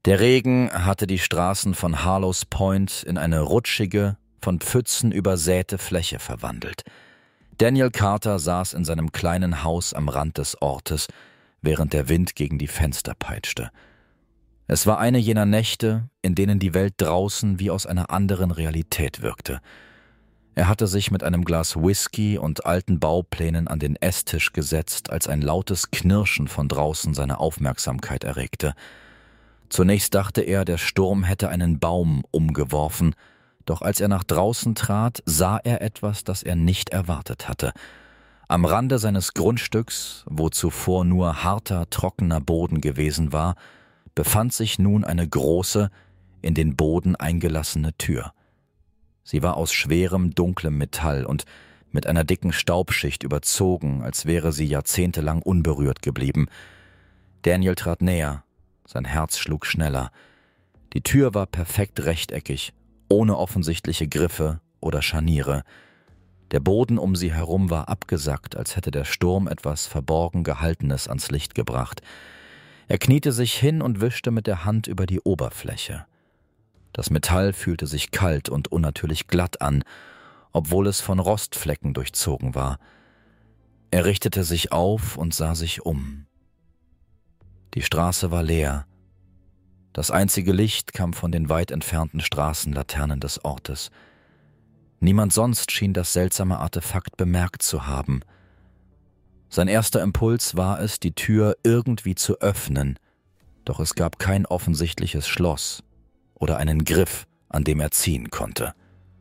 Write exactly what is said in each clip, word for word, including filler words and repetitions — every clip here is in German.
Der Regen hatte die Straßen von Harlows Point in eine rutschige, von Pfützen übersäte Fläche verwandelt. Daniel Carter saß in seinem kleinen Haus am Rand des Ortes, während der Wind gegen die Fenster peitschte. Es war eine jener Nächte, in denen die Welt draußen wie aus einer anderen Realität wirkte. Er hatte sich mit einem Glas Whisky und alten Bauplänen an den Esstisch gesetzt, als ein lautes Knirschen von draußen seine Aufmerksamkeit erregte. Zunächst dachte er, der Sturm hätte einen Baum umgeworfen, doch als er nach draußen trat, sah er etwas, das er nicht erwartet hatte. Am Rande seines Grundstücks, wo zuvor nur harter, trockener Boden gewesen war, befand sich nun eine große, in den Boden eingelassene Tür. Sie war aus schwerem, dunklem Metall und mit einer dicken Staubschicht überzogen, als wäre sie jahrzehntelang unberührt geblieben. Daniel trat näher, sein Herz schlug schneller. Die Tür war perfekt rechteckig, ohne offensichtliche Griffe oder Scharniere. Der Boden um sie herum war abgesackt, als hätte der Sturm etwas verborgen Gehaltenes ans Licht gebracht. Er kniete sich hin und wischte mit der Hand über die Oberfläche. Das Metall fühlte sich kalt und unnatürlich glatt an, obwohl es von Rostflecken durchzogen war. Er richtete sich auf und sah sich um. Die Straße war leer. Das einzige Licht kam von den weit entfernten Straßenlaternen des Ortes. Niemand sonst schien das seltsame Artefakt bemerkt zu haben. Sein erster Impuls war es, die Tür irgendwie zu öffnen, doch es gab kein offensichtliches Schloss oder einen Griff, an dem er ziehen konnte.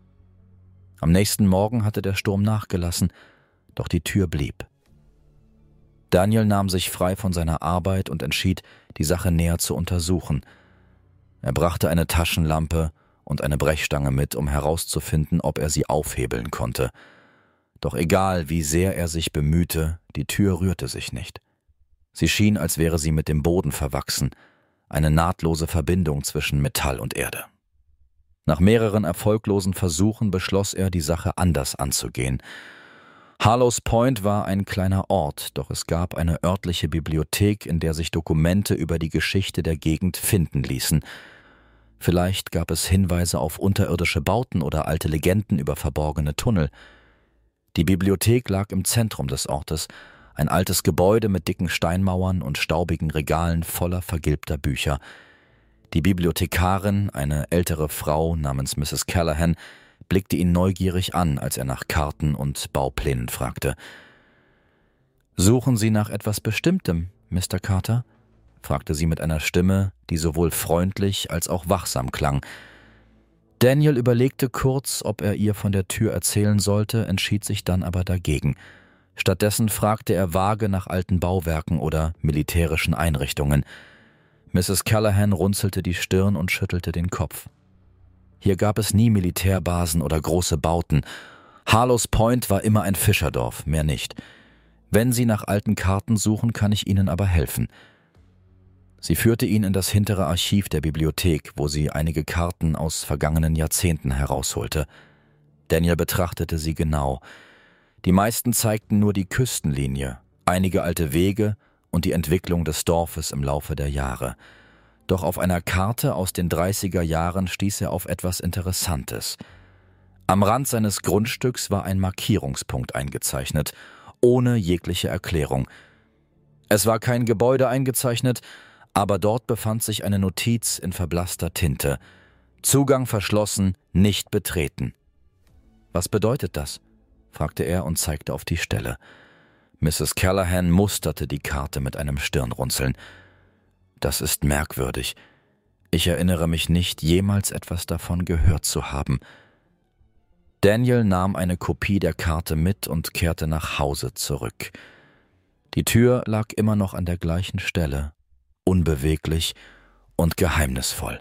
Am nächsten Morgen hatte der Sturm nachgelassen, doch die Tür blieb. Daniel nahm sich frei von seiner Arbeit und entschied, die Sache näher zu untersuchen. Er brachte eine Taschenlampe und eine Brechstange mit, um herauszufinden, ob er sie aufhebeln konnte. Doch egal, wie sehr er sich bemühte, die Tür rührte sich nicht. Sie schien, als wäre sie mit dem Boden verwachsen, eine nahtlose Verbindung zwischen Metall und Erde. Nach mehreren erfolglosen Versuchen beschloss er, die Sache anders anzugehen. Harlows Point war ein kleiner Ort, doch es gab eine örtliche Bibliothek, in der sich Dokumente über die Geschichte der Gegend finden ließen. Vielleicht gab es Hinweise auf unterirdische Bauten oder alte Legenden über verborgene Tunnel. Die Bibliothek lag im Zentrum des Ortes, ein altes Gebäude mit dicken Steinmauern und staubigen Regalen voller vergilbter Bücher. Die Bibliothekarin, eine ältere Frau namens Misses Callahan, blickte ihn neugierig an, als er nach Karten und Bauplänen fragte. »Suchen Sie nach etwas Bestimmtem, Mister Carter?« fragte sie mit einer Stimme, die sowohl freundlich als auch wachsam klang. Daniel überlegte kurz, ob er ihr von der Tür erzählen sollte, entschied sich dann aber dagegen. Stattdessen fragte er vage nach alten Bauwerken oder militärischen Einrichtungen. Misses Callahan runzelte die Stirn und schüttelte den Kopf. Hier gab es nie Militärbasen oder große Bauten. Harlows Point war immer ein Fischerdorf, mehr nicht. Wenn Sie nach alten Karten suchen, kann ich Ihnen aber helfen. Sie führte ihn in das hintere Archiv der Bibliothek, wo sie einige Karten aus vergangenen Jahrzehnten herausholte. Daniel betrachtete sie genau. Die meisten zeigten nur die Küstenlinie, einige alte Wege und die Entwicklung des Dorfes im Laufe der Jahre. Doch auf einer Karte aus den dreißiger Jahren stieß er auf etwas Interessantes. Am Rand seines Grundstücks war ein Markierungspunkt eingezeichnet, ohne jegliche Erklärung. Es war kein Gebäude eingezeichnet, aber dort befand sich eine Notiz in verblasster Tinte. Zugang verschlossen, nicht betreten. »Was bedeutet das?« fragte er und zeigte auf die Stelle. Misses Callahan musterte die Karte mit einem Stirnrunzeln. »Das ist merkwürdig. Ich erinnere mich nicht, jemals etwas davon gehört zu haben.« Daniel nahm eine Kopie der Karte mit und kehrte nach Hause zurück. Die Tür lag immer noch an der gleichen Stelle, unbeweglich und geheimnisvoll.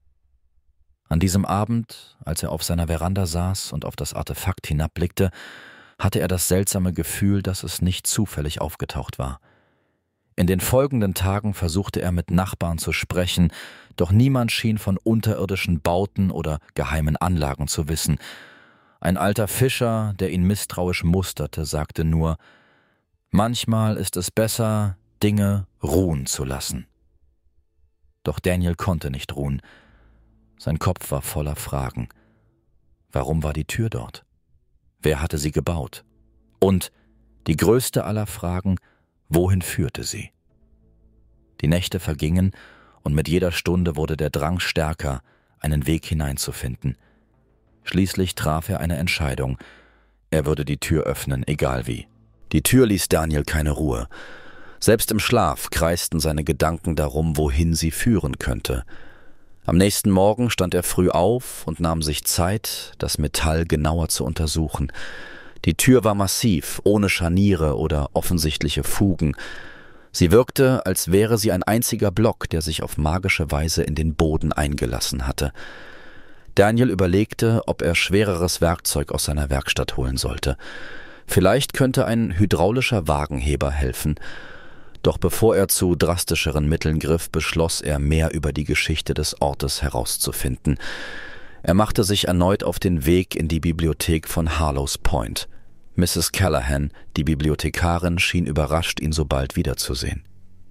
An diesem Abend, als er auf seiner Veranda saß und auf das Artefakt hinabblickte, hatte er das seltsame Gefühl, dass es nicht zufällig aufgetaucht war. In den folgenden Tagen versuchte er mit Nachbarn zu sprechen, doch niemand schien von unterirdischen Bauten oder geheimen Anlagen zu wissen. Ein alter Fischer, der ihn misstrauisch musterte, sagte nur: »Manchmal ist es besser, Dinge ruhen zu lassen.« Doch Daniel konnte nicht ruhen. Sein Kopf war voller Fragen. Warum war die Tür dort? Wer hatte sie gebaut? Und, die größte aller Fragen, wohin führte sie? Die Nächte vergingen, und mit jeder Stunde wurde der Drang stärker, einen Weg hineinzufinden. Schließlich traf er eine Entscheidung. Er würde die Tür öffnen, egal wie. Die Tür ließ Daniel keine Ruhe. Selbst im Schlaf kreisten seine Gedanken darum, wohin sie führen könnte. Am nächsten Morgen stand er früh auf und nahm sich Zeit, das Metall genauer zu untersuchen. Die Tür war massiv, ohne Scharniere oder offensichtliche Fugen. Sie wirkte, als wäre sie ein einziger Block, der sich auf magische Weise in den Boden eingelassen hatte. Daniel überlegte, ob er schwereres Werkzeug aus seiner Werkstatt holen sollte. Vielleicht könnte ein hydraulischer Wagenheber helfen. Doch bevor er zu drastischeren Mitteln griff, beschloss er, mehr über die Geschichte des Ortes herauszufinden. Er machte sich erneut auf den Weg in die Bibliothek von Harlows Point. Misses Callahan, die Bibliothekarin, schien überrascht, ihn so bald wiederzusehen.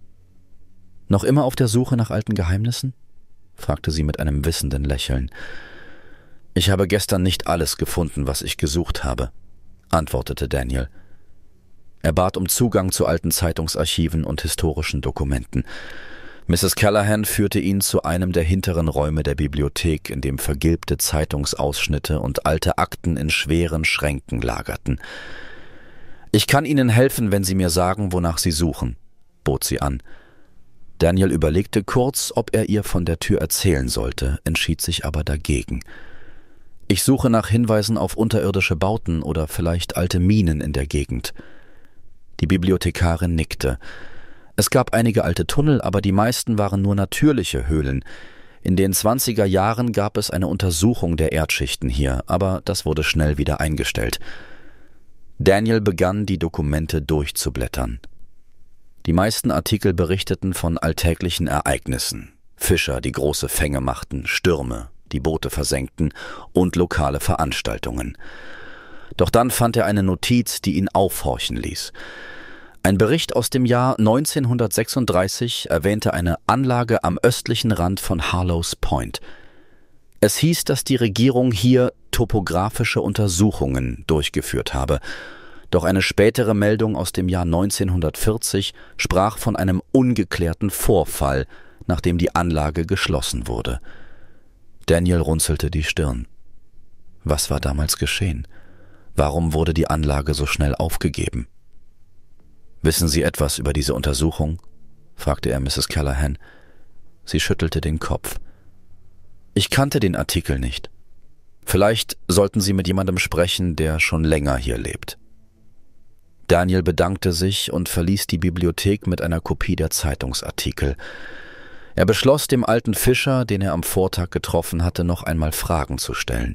»Noch immer auf der Suche nach alten Geheimnissen?« fragte sie mit einem wissenden Lächeln. »Ich habe gestern nicht alles gefunden, was ich gesucht habe«, antwortete Daniel. Er bat um Zugang zu alten Zeitungsarchiven und historischen Dokumenten. Misses Callahan führte ihn zu einem der hinteren Räume der Bibliothek, in dem vergilbte Zeitungsausschnitte und alte Akten in schweren Schränken lagerten. »Ich kann Ihnen helfen, wenn Sie mir sagen, wonach Sie suchen«, bot sie an. Daniel überlegte kurz, ob er ihr von der Tür erzählen sollte, entschied sich aber dagegen. »Ich suche nach Hinweisen auf unterirdische Bauten oder vielleicht alte Minen in der Gegend.« Die Bibliothekarin nickte. Es gab einige alte Tunnel, aber die meisten waren nur natürliche Höhlen. In den zwanziger Jahren gab es eine Untersuchung der Erdschichten hier, aber das wurde schnell wieder eingestellt. Daniel begann, die Dokumente durchzublättern. Die meisten Artikel berichteten von alltäglichen Ereignissen. Fischer, die große Fänge machten, Stürme, die Boote versenkten und lokale Veranstaltungen. Doch dann fand er eine Notiz, die ihn aufhorchen ließ. Ein Bericht aus dem Jahr neunzehnhundertsechsunddreißig erwähnte eine Anlage am östlichen Rand von Harlows Point. Es hieß, dass die Regierung hier topografische Untersuchungen durchgeführt habe. Doch eine spätere Meldung aus dem Jahr neunzehnhundertvierzig sprach von einem ungeklärten Vorfall, nachdem die Anlage geschlossen wurde. Daniel runzelte die Stirn. Was war damals geschehen? Warum wurde die Anlage so schnell aufgegeben? »Wissen Sie etwas über diese Untersuchung?« fragte er Misses Callahan. Sie schüttelte den Kopf. »Ich kannte den Artikel nicht. Vielleicht sollten Sie mit jemandem sprechen, der schon länger hier lebt.« Daniel bedankte sich und verließ die Bibliothek mit einer Kopie der Zeitungsartikel. Er beschloss, dem alten Fischer, den er am Vortag getroffen hatte, noch einmal Fragen zu stellen.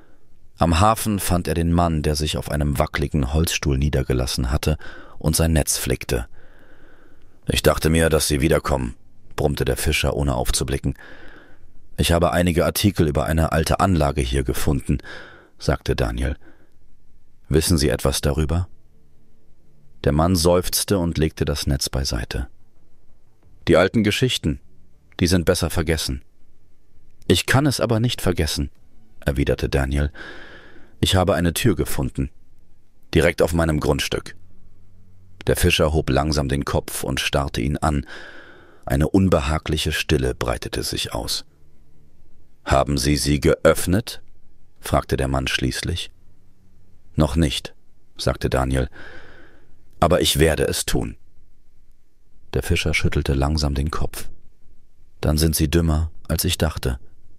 Am Hafen fand er den Mann, der sich auf einem wackeligen Holzstuhl niedergelassen hatte und sein Netz flickte. »Ich dachte mir, dass Sie wiederkommen«, brummte der Fischer, ohne aufzublicken. »Ich habe einige Artikel über eine alte Anlage hier gefunden«, sagte Daniel. »Wissen Sie etwas darüber?« Der Mann seufzte und legte das Netz beiseite. »Die alten Geschichten, die sind besser vergessen.« »Ich kann es aber nicht vergessen«, erwiderte Daniel. »Ich habe eine Tür gefunden, direkt auf meinem Grundstück.« Der Fischer hob langsam den Kopf und starrte ihn an. Eine unbehagliche Stille breitete sich aus. »Haben Sie sie geöffnet?« fragte der Mann schließlich. »Noch nicht«, sagte Daniel, »aber ich werde es tun.« Der Fischer schüttelte langsam den Kopf. »Dann sind Sie dümmer, als ich dachte.«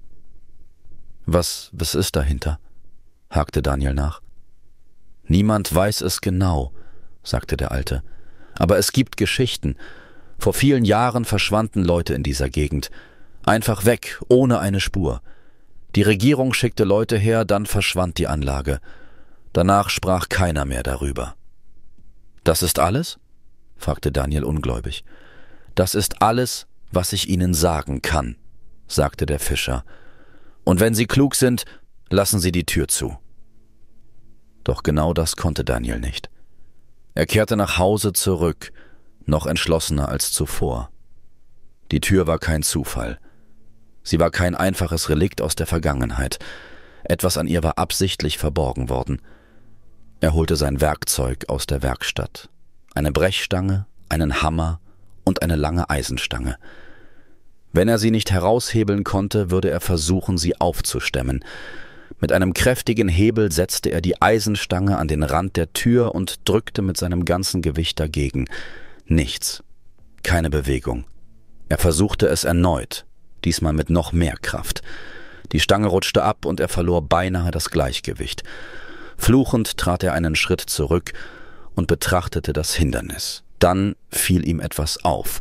»Was, was ist dahinter?« hakte Daniel nach. »Niemand weiß es genau«, sagte der Alte. »Aber es gibt Geschichten. Vor vielen Jahren verschwanden Leute in dieser Gegend. Einfach weg, ohne eine Spur. Die Regierung schickte Leute her, dann verschwand die Anlage. Danach sprach keiner mehr darüber.« »Das ist alles?« fragte Daniel ungläubig. »Das ist alles, was ich Ihnen sagen kann«, sagte der Fischer. »Und wenn Sie klug sind, lassen Sie die Tür zu.« Doch genau das konnte Daniel nicht. Er kehrte nach Hause zurück, noch entschlossener als zuvor. Die Tür war kein Zufall. Sie war kein einfaches Relikt aus der Vergangenheit. Etwas an ihr war absichtlich verborgen worden. Er holte sein Werkzeug aus der Werkstatt. Eine Brechstange, einen Hammer und eine lange Eisenstange. Wenn er sie nicht heraushebeln konnte, würde er versuchen, sie aufzustemmen. Mit einem kräftigen Hebel setzte er die Eisenstange an den Rand der Tür und drückte mit seinem ganzen Gewicht dagegen. Nichts. Keine Bewegung. Er versuchte es erneut, diesmal mit noch mehr Kraft. Die Stange rutschte ab und er verlor beinahe das Gleichgewicht. Fluchend trat er einen Schritt zurück und betrachtete das Hindernis. Dann fiel ihm etwas auf.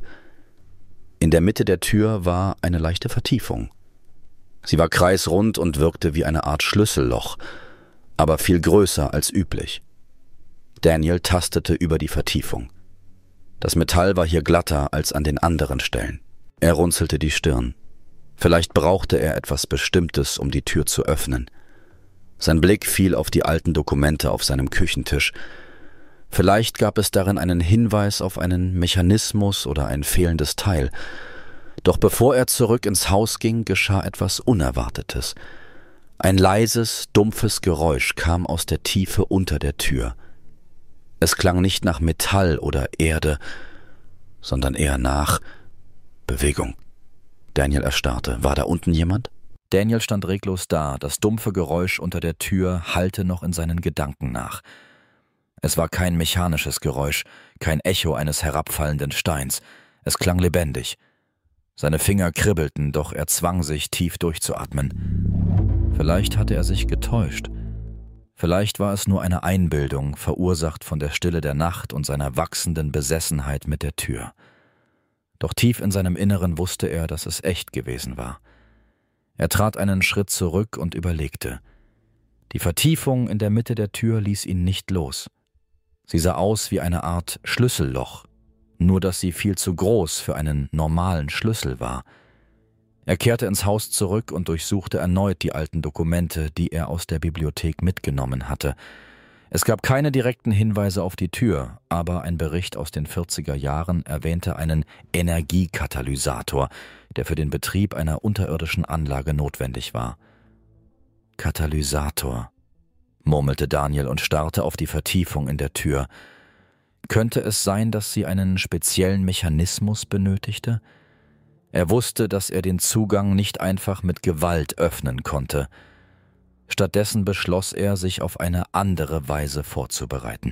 In der Mitte der Tür war eine leichte Vertiefung. Sie war kreisrund und wirkte wie eine Art Schlüsselloch, aber viel größer als üblich. Daniel tastete über die Vertiefung. Das Metall war hier glatter als an den anderen Stellen. Er runzelte die Stirn. Vielleicht brauchte er etwas Bestimmtes, um die Tür zu öffnen. Sein Blick fiel auf die alten Dokumente auf seinem Küchentisch. Vielleicht gab es darin einen Hinweis auf einen Mechanismus oder ein fehlendes Teil. Doch bevor er zurück ins Haus ging, geschah etwas Unerwartetes. Ein leises, dumpfes Geräusch kam aus der Tiefe unter der Tür. Es klang nicht nach Metall oder Erde, sondern eher nach Bewegung. Daniel erstarrte. War da unten jemand? Daniel stand reglos da. Das dumpfe Geräusch unter der Tür hallte noch in seinen Gedanken nach. Es war kein mechanisches Geräusch, kein Echo eines herabfallenden Steins. Es klang lebendig. Seine Finger kribbelten, doch er zwang sich, tief durchzuatmen. Vielleicht hatte er sich getäuscht. Vielleicht war es nur eine Einbildung, verursacht von der Stille der Nacht und seiner wachsenden Besessenheit mit der Tür. Doch tief in seinem Inneren wusste er, dass es echt gewesen war. Er trat einen Schritt zurück und überlegte. Die Vertiefung in der Mitte der Tür ließ ihn nicht los. Sie sah aus wie eine Art Schlüsselloch, nur dass sie viel zu groß für einen normalen Schlüssel war. Er kehrte ins Haus zurück und durchsuchte erneut die alten Dokumente, die er aus der Bibliothek mitgenommen hatte. Es gab keine direkten Hinweise auf die Tür, aber ein Bericht aus den vierziger Jahren erwähnte einen Energiekatalysator, der für den Betrieb einer unterirdischen Anlage notwendig war. Katalysator, murmelte Daniel und starrte auf die Vertiefung in der Tür. Könnte es sein, dass sie einen speziellen Mechanismus benötigte? Er wusste, dass er den Zugang nicht einfach mit Gewalt öffnen konnte. Stattdessen beschloss er, sich auf eine andere Weise vorzubereiten.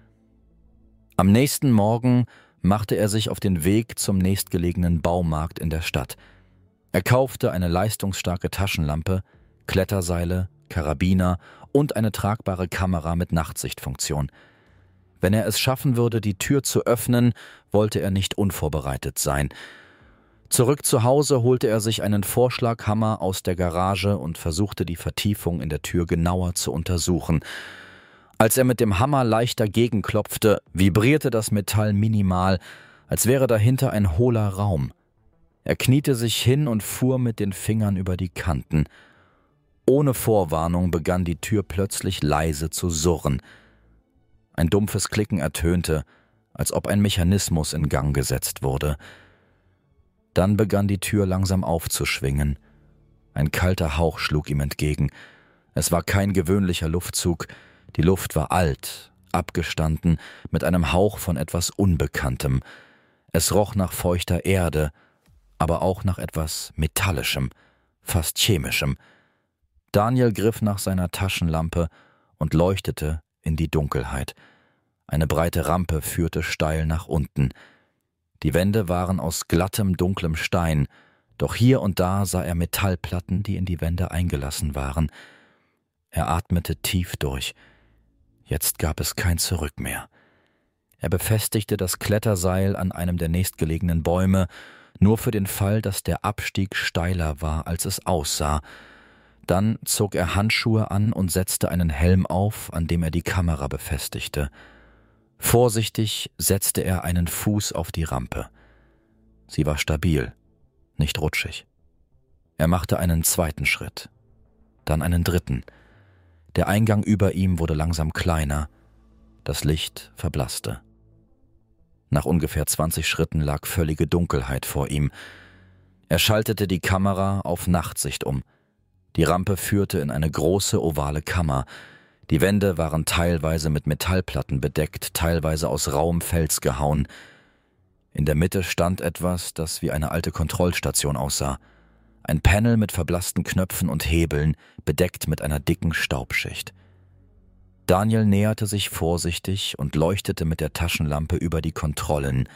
Am nächsten Morgen machte er sich auf den Weg zum nächstgelegenen Baumarkt in der Stadt. Er kaufte eine leistungsstarke Taschenlampe, Kletterseile, Karabiner und eine tragbare Kamera mit Nachtsichtfunktion. Wenn er es schaffen würde, die Tür zu öffnen, wollte er nicht unvorbereitet sein. Zurück zu Hause holte er sich einen Vorschlaghammer aus der Garage und versuchte, die Vertiefung in der Tür genauer zu untersuchen. Als er mit dem Hammer leicht dagegen klopfte, vibrierte das Metall minimal, als wäre dahinter ein hohler Raum. Er kniete sich hin und fuhr mit den Fingern über die Kanten. Ohne Vorwarnung begann die Tür plötzlich leise zu surren. Ein dumpfes Klicken ertönte, als ob ein Mechanismus in Gang gesetzt wurde. Dann begann die Tür langsam aufzuschwingen. Ein kalter Hauch schlug ihm entgegen. Es war kein gewöhnlicher Luftzug. Die Luft war alt, abgestanden, mit einem Hauch von etwas Unbekanntem. Es roch nach feuchter Erde, aber auch nach etwas Metallischem, fast Chemischem. Daniel griff nach seiner Taschenlampe und leuchtete in die Dunkelheit. Eine breite Rampe führte steil nach unten. Die Wände waren aus glattem, dunklem Stein, doch hier und da sah er Metallplatten, die in die Wände eingelassen waren. Er atmete tief durch. Jetzt gab es kein Zurück mehr. Er befestigte das Kletterseil an einem der nächstgelegenen Bäume, nur für den Fall, dass der Abstieg steiler war, als es aussah. Dann zog er Handschuhe an und setzte einen Helm auf, an dem er die Kamera befestigte. Vorsichtig setzte er einen Fuß auf die Rampe. Sie war stabil, nicht rutschig. Er machte einen zweiten Schritt, dann einen dritten. Der Eingang über ihm wurde langsam kleiner, das Licht verblasste. Nach ungefähr zwanzig Schritten lag völlige Dunkelheit vor ihm. Er schaltete die Kamera auf Nachtsicht um. Die Rampe führte in eine große ovale Kammer. Die Wände waren teilweise mit Metallplatten bedeckt, teilweise aus rauem Fels gehauen. In der Mitte stand etwas, das wie eine alte Kontrollstation aussah. Ein Panel mit verblassten Knöpfen und Hebeln, bedeckt mit einer dicken Staubschicht. Daniel näherte sich vorsichtig und leuchtete mit der Taschenlampe über die Kontrollen.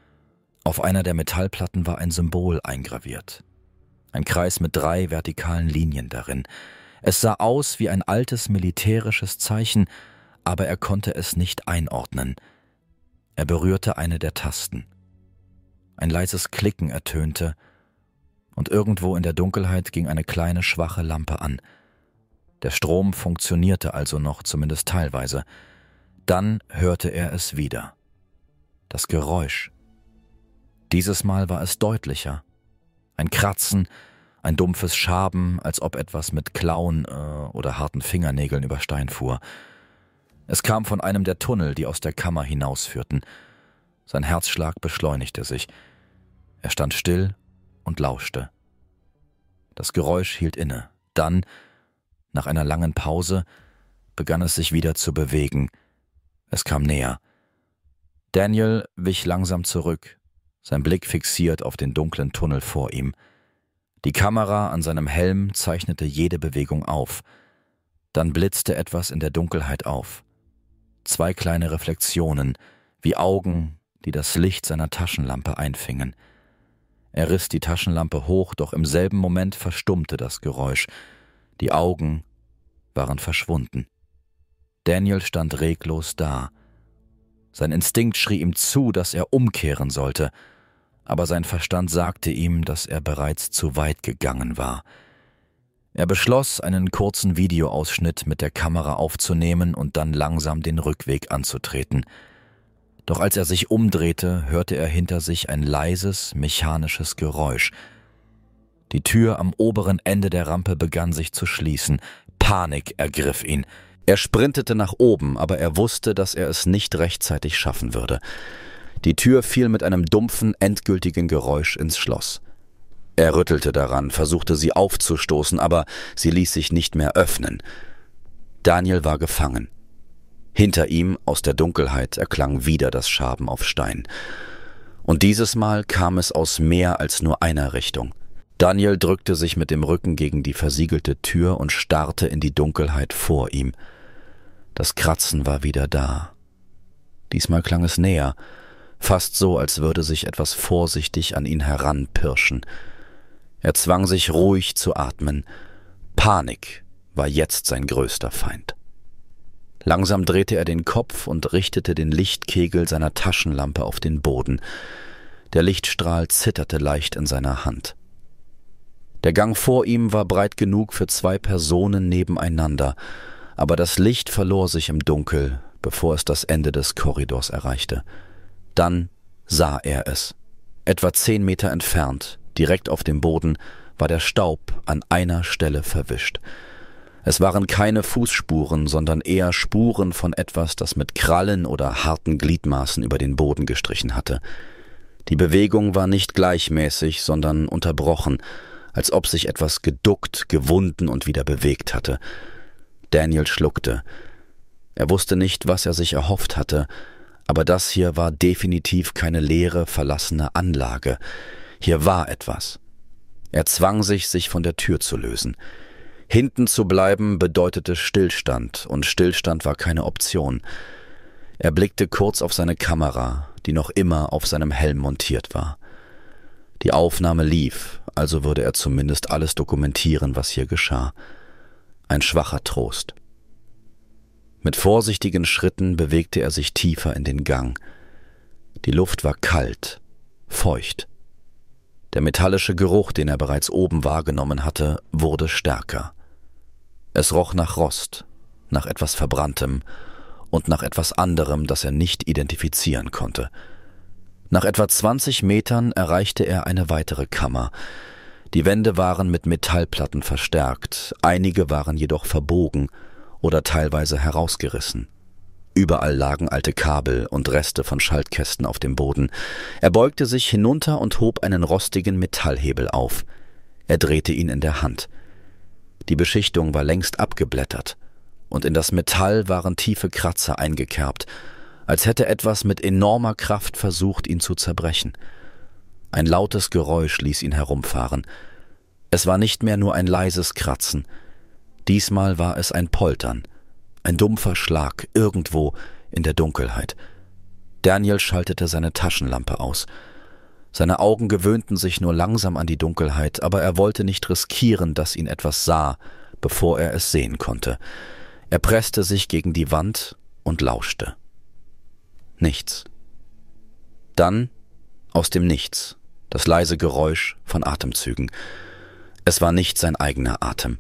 Auf einer der Metallplatten war ein Symbol eingraviert. Ein Kreis mit drei vertikalen Linien darin. Es sah aus wie ein altes militärisches Zeichen, aber er konnte es nicht einordnen. Er berührte eine der Tasten. Ein leises Klicken ertönte, und irgendwo in der Dunkelheit ging eine kleine, schwache Lampe an. Der Strom funktionierte also noch, zumindest teilweise. Dann hörte er es wieder. Das Geräusch. Dieses Mal war es deutlicher. Ein Kratzen, ein dumpfes Schaben, als ob etwas mit Klauen äh, oder harten Fingernägeln über Stein fuhr. Es kam von einem der Tunnel, die aus der Kammer hinausführten. Sein Herzschlag beschleunigte sich. Er stand still und lauschte. Das Geräusch hielt inne. Dann, nach einer langen Pause, begann es sich wieder zu bewegen. Es kam näher. Daniel wich langsam zurück, sein Blick fixiert auf den dunklen Tunnel vor ihm. Die Kamera an seinem Helm zeichnete jede Bewegung auf. Dann blitzte etwas in der Dunkelheit auf. Zwei kleine Reflexionen, wie Augen, die das Licht seiner Taschenlampe einfingen. Er riss die Taschenlampe hoch, doch im selben Moment verstummte das Geräusch. Die Augen waren verschwunden. Daniel stand reglos da. Sein Instinkt schrie ihm zu, dass er umkehren sollte, aber sein Verstand sagte ihm, dass er bereits zu weit gegangen war. Er beschloss, einen kurzen Videoausschnitt mit der Kamera aufzunehmen und dann langsam den Rückweg anzutreten. Doch als er sich umdrehte, hörte er hinter sich ein leises, mechanisches Geräusch. Die Tür am oberen Ende der Rampe begann sich zu schließen. Panik ergriff ihn. Er sprintete nach oben, aber er wusste, dass er es nicht rechtzeitig schaffen würde. Die Tür fiel mit einem dumpfen, endgültigen Geräusch ins Schloss. Er rüttelte daran, versuchte sie aufzustoßen, aber sie ließ sich nicht mehr öffnen. Daniel war gefangen. Hinter ihm, aus der Dunkelheit, erklang wieder das Schaben auf Stein. Und dieses Mal kam es aus mehr als nur einer Richtung. Daniel drückte sich mit dem Rücken gegen die versiegelte Tür und starrte in die Dunkelheit vor ihm. Das Kratzen war wieder da. Diesmal klang es näher, fast so, als würde sich etwas vorsichtig an ihn heranpirschen. Er zwang sich ruhig zu atmen. Panik war jetzt sein größter Feind. Langsam drehte er den Kopf und richtete den Lichtkegel seiner Taschenlampe auf den Boden. Der Lichtstrahl zitterte leicht in seiner Hand. Der Gang vor ihm war breit genug für zwei Personen nebeneinander, aber das Licht verlor sich im Dunkel, bevor es das Ende des Korridors erreichte. Dann sah er es. Etwa zehn Meter entfernt, direkt auf dem Boden, war der Staub an einer Stelle verwischt. Es waren keine Fußspuren, sondern eher Spuren von etwas, das mit Krallen oder harten Gliedmaßen über den Boden gestrichen hatte. Die Bewegung war nicht gleichmäßig, sondern unterbrochen, als ob sich etwas geduckt, gewunden und wieder bewegt hatte. Daniel schluckte. Er wusste nicht, was er sich erhofft hatte, aber das hier war definitiv keine leere, verlassene Anlage. Hier war etwas. Er zwang sich, sich von der Tür zu lösen. Hinten zu bleiben bedeutete Stillstand, und Stillstand war keine Option. Er blickte kurz auf seine Kamera, die noch immer auf seinem Helm montiert war. Die Aufnahme lief, also würde er zumindest alles dokumentieren, was hier geschah. Ein schwacher Trost. Mit vorsichtigen Schritten bewegte er sich tiefer in den Gang. Die Luft war kalt, feucht. Der metallische Geruch, den er bereits oben wahrgenommen hatte, wurde stärker. Es roch nach Rost, nach etwas Verbranntem und nach etwas anderem, das er nicht identifizieren konnte. Nach etwa zwanzig Metern erreichte er eine weitere Kammer. Die Wände waren mit Metallplatten verstärkt, einige waren jedoch verbogen oder teilweise herausgerissen. Überall lagen alte Kabel und Reste von Schaltkästen auf dem Boden. Er beugte sich hinunter und hob einen rostigen Metallhebel auf. Er drehte ihn in der Hand. Die Beschichtung war längst abgeblättert, und in das Metall waren tiefe Kratzer eingekerbt, als hätte etwas mit enormer Kraft versucht, ihn zu zerbrechen. Ein lautes Geräusch ließ ihn herumfahren. Es war nicht mehr nur ein leises Kratzen. Diesmal war es ein Poltern, ein dumpfer Schlag irgendwo in der Dunkelheit. Daniel schaltete seine Taschenlampe aus. Seine Augen gewöhnten sich nur langsam an die Dunkelheit, aber er wollte nicht riskieren, dass ihn etwas sah, bevor er es sehen konnte. Er presste sich gegen die Wand und lauschte. Nichts. Dann, aus dem Nichts, das leise Geräusch von Atemzügen. Es war nicht sein eigener Atem.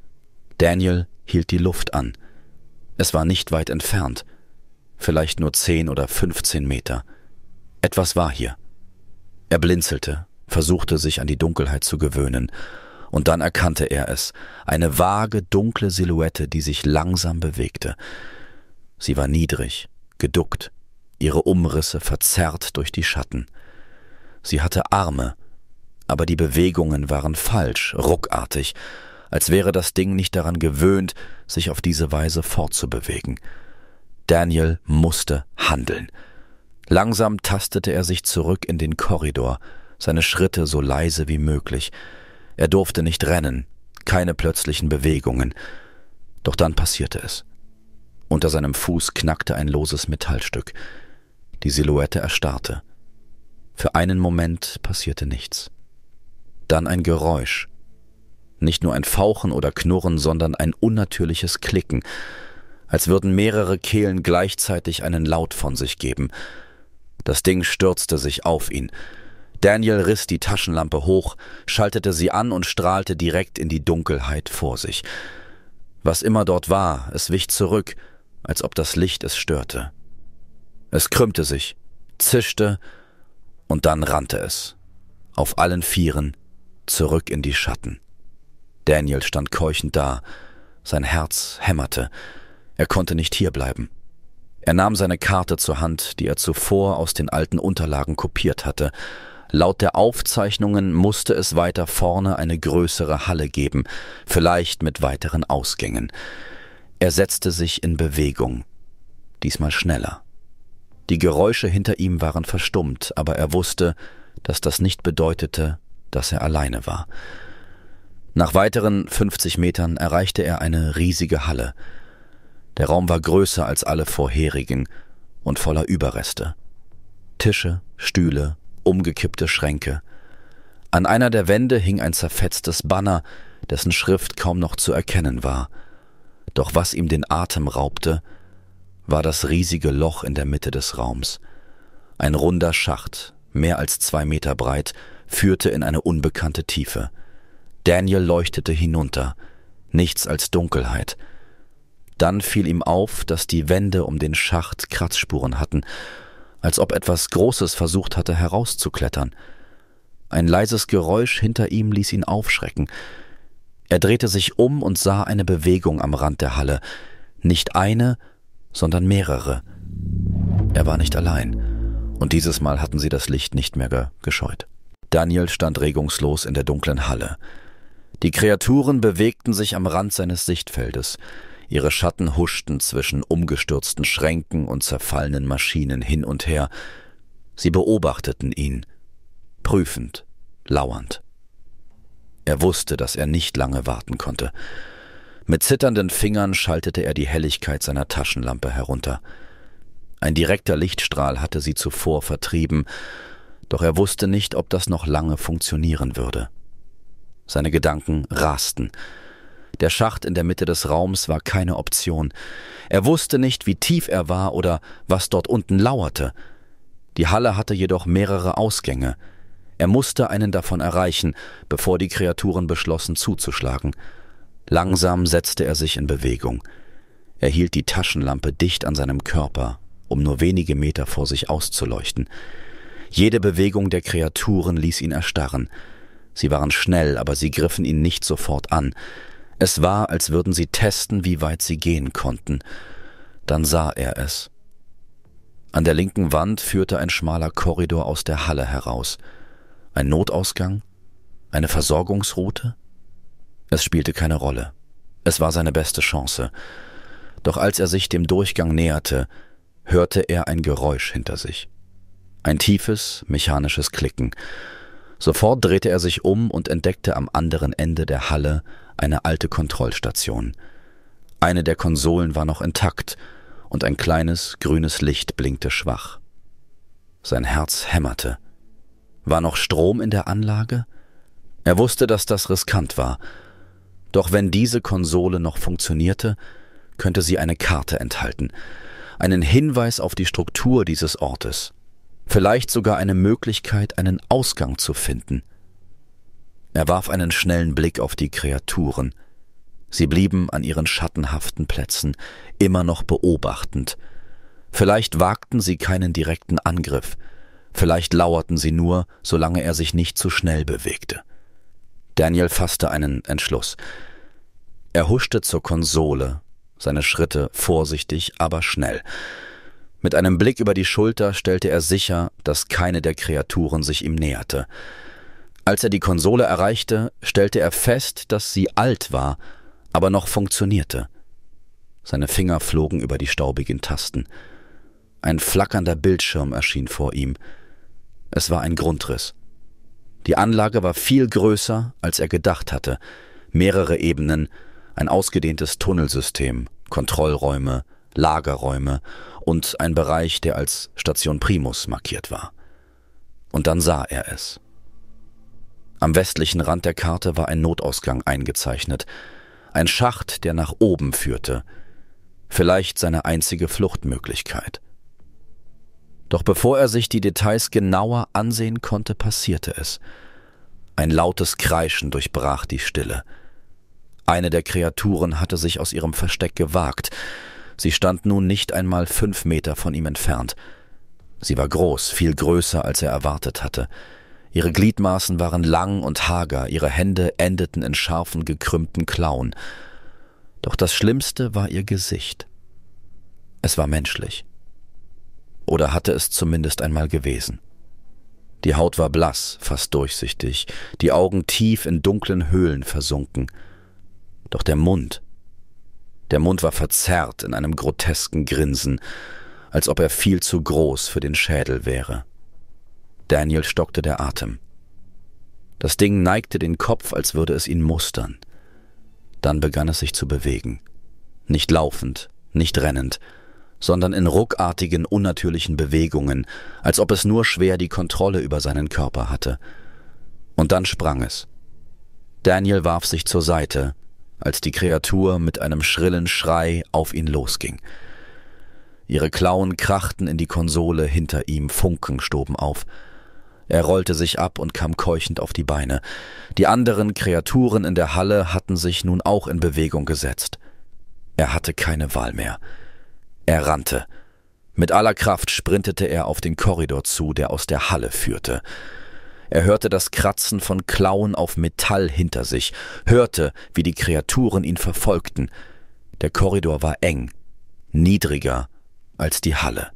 Daniel hielt die Luft an. Es war nicht weit entfernt, vielleicht nur zehn oder fünfzehn Meter. Etwas war hier. Er blinzelte, versuchte sich an die Dunkelheit zu gewöhnen, und dann erkannte er es, eine vage, dunkle Silhouette, die sich langsam bewegte. Sie war niedrig, geduckt, ihre Umrisse verzerrt durch die Schatten. Sie hatte Arme, aber die Bewegungen waren falsch, ruckartig, als wäre das Ding nicht daran gewöhnt, sich auf diese Weise fortzubewegen. Daniel musste handeln. Langsam tastete er sich zurück in den Korridor, seine Schritte so leise wie möglich. Er durfte nicht rennen, keine plötzlichen Bewegungen. Doch dann passierte es. Unter seinem Fuß knackte ein loses Metallstück. Die Silhouette erstarrte. Für einen Moment passierte nichts. Dann ein Geräusch. Nicht nur ein Fauchen oder Knurren, sondern ein unnatürliches Klicken, als würden mehrere Kehlen gleichzeitig einen Laut von sich geben. Das Ding stürzte sich auf ihn. Daniel riss die Taschenlampe hoch, schaltete sie an und strahlte direkt in die Dunkelheit vor sich. Was immer dort war, es wich zurück, als ob das Licht es störte. Es krümmte sich, zischte und dann rannte es, auf allen Vieren, zurück in die Schatten. Daniel stand keuchend da, sein Herz hämmerte. Er konnte nicht hierbleiben. Er nahm seine Karte zur Hand, die er zuvor aus den alten Unterlagen kopiert hatte. Laut der Aufzeichnungen musste es weiter vorne eine größere Halle geben, vielleicht mit weiteren Ausgängen. Er setzte sich in Bewegung, diesmal schneller. Die Geräusche hinter ihm waren verstummt, aber er wusste, dass das nicht bedeutete, dass er alleine war. Nach weiteren fünfzig Metern erreichte er eine riesige Halle. Der Raum war größer als alle vorherigen und voller Überreste. Tische, Stühle, umgekippte Schränke. An einer der Wände hing ein zerfetztes Banner, dessen Schrift kaum noch zu erkennen war. Doch was ihm den Atem raubte, war das riesige Loch in der Mitte des Raums. Ein runder Schacht, mehr als zwei Meter breit, führte in eine unbekannte Tiefe. Daniel leuchtete hinunter, nichts als Dunkelheit. Dann fiel ihm auf, dass die Wände um den Schacht Kratzspuren hatten, als ob etwas Großes versucht hatte herauszuklettern. Ein leises Geräusch hinter ihm ließ ihn aufschrecken. Er drehte sich um und sah eine Bewegung am Rand der Halle. Nicht eine, sondern mehrere. Er war nicht allein, und dieses Mal hatten sie das Licht nicht mehr ge- gescheut. Daniel stand regungslos in der dunklen Halle. Die Kreaturen bewegten sich am Rand seines Sichtfeldes. Ihre Schatten huschten zwischen umgestürzten Schränken und zerfallenen Maschinen hin und her. Sie beobachteten ihn, prüfend, lauernd. Er wusste, dass er nicht lange warten konnte. Mit zitternden Fingern schaltete er die Helligkeit seiner Taschenlampe herunter. Ein direkter Lichtstrahl hatte sie zuvor vertrieben, doch er wusste nicht, ob das noch lange funktionieren würde. Seine Gedanken rasten. Der Schacht in der Mitte des Raums war keine Option. Er wusste nicht, wie tief er war oder was dort unten lauerte. Die Halle hatte jedoch mehrere Ausgänge. Er musste einen davon erreichen, bevor die Kreaturen beschlossen zuzuschlagen. Langsam setzte er sich in Bewegung. Er hielt die Taschenlampe dicht an seinem Körper, um nur wenige Meter vor sich auszuleuchten. Jede Bewegung der Kreaturen ließ ihn erstarren. Sie waren schnell, aber sie griffen ihn nicht sofort an. Es war, als würden sie testen, wie weit sie gehen konnten. Dann sah er es. An der linken Wand führte ein schmaler Korridor aus der Halle heraus. Ein Notausgang? Eine Versorgungsroute? Es spielte keine Rolle. Es war seine beste Chance. Doch als er sich dem Durchgang näherte, hörte er ein Geräusch hinter sich. Ein tiefes, mechanisches Klicken. Sofort drehte er sich um und entdeckte am anderen Ende der Halle eine alte Kontrollstation. Eine der Konsolen war noch intakt und ein kleines, grünes Licht blinkte schwach. Sein Herz hämmerte. War noch Strom in der Anlage? Er wusste, dass das riskant war. Doch wenn diese Konsole noch funktionierte, könnte sie eine Karte enthalten, einen Hinweis auf die Struktur dieses Ortes, vielleicht sogar eine Möglichkeit, einen Ausgang zu finden. Er warf einen schnellen Blick auf die Kreaturen. Sie blieben an ihren schattenhaften Plätzen, immer noch beobachtend. Vielleicht wagten sie keinen direkten Angriff, vielleicht lauerten sie nur, solange er sich nicht zu schnell bewegte. Daniel fasste einen Entschluss. Er huschte zur Konsole, seine Schritte vorsichtig, aber schnell. Mit einem Blick über die Schulter stellte er sicher, dass keine der Kreaturen sich ihm näherte. Als er die Konsole erreichte, stellte er fest, dass sie alt war, aber noch funktionierte. Seine Finger flogen über die staubigen Tasten. Ein flackernder Bildschirm erschien vor ihm. Es war ein Grundriss. Die Anlage war viel größer, als er gedacht hatte. Mehrere Ebenen, ein ausgedehntes Tunnelsystem, Kontrollräume, Lagerräume und ein Bereich, der als Station Primus markiert war. Und dann sah er es. Am westlichen Rand der Karte war ein Notausgang eingezeichnet, ein Schacht, der nach oben führte, vielleicht seine einzige Fluchtmöglichkeit. Doch bevor er sich die Details genauer ansehen konnte, passierte es. Ein lautes Kreischen durchbrach die Stille. Eine der Kreaturen hatte sich aus ihrem Versteck gewagt. Sie stand nun nicht einmal fünf Meter von ihm entfernt. Sie war groß, viel größer, als er erwartet hatte. Ihre Gliedmaßen waren lang und hager, ihre Hände endeten in scharfen, gekrümmten Klauen. Doch das Schlimmste war ihr Gesicht. Es war menschlich. Oder hatte es zumindest einmal gewesen. Die Haut war blass, fast durchsichtig, die Augen tief in dunklen Höhlen versunken. Doch der Mund, der Mund war verzerrt in einem grotesken Grinsen, als ob er viel zu groß für den Schädel wäre. Daniel stockte der Atem. Das Ding neigte den Kopf, als würde es ihn mustern. Dann begann es sich zu bewegen. Nicht laufend, nicht rennend, sondern in ruckartigen, unnatürlichen Bewegungen, als ob es nur schwer die Kontrolle über seinen Körper hatte. Und dann sprang es. Daniel warf sich zur Seite, als die Kreatur mit einem schrillen Schrei auf ihn losging. Ihre Klauen krachten in die Konsole hinter ihm, Funken stoben auf. Er rollte sich ab und kam keuchend auf die Beine. Die anderen Kreaturen in der Halle hatten sich nun auch in Bewegung gesetzt. Er hatte keine Wahl mehr. Er rannte. Mit aller Kraft sprintete er auf den Korridor zu, der aus der Halle führte. Er hörte das Kratzen von Klauen auf Metall hinter sich, hörte, wie die Kreaturen ihn verfolgten. Der Korridor war eng, niedriger als die Halle.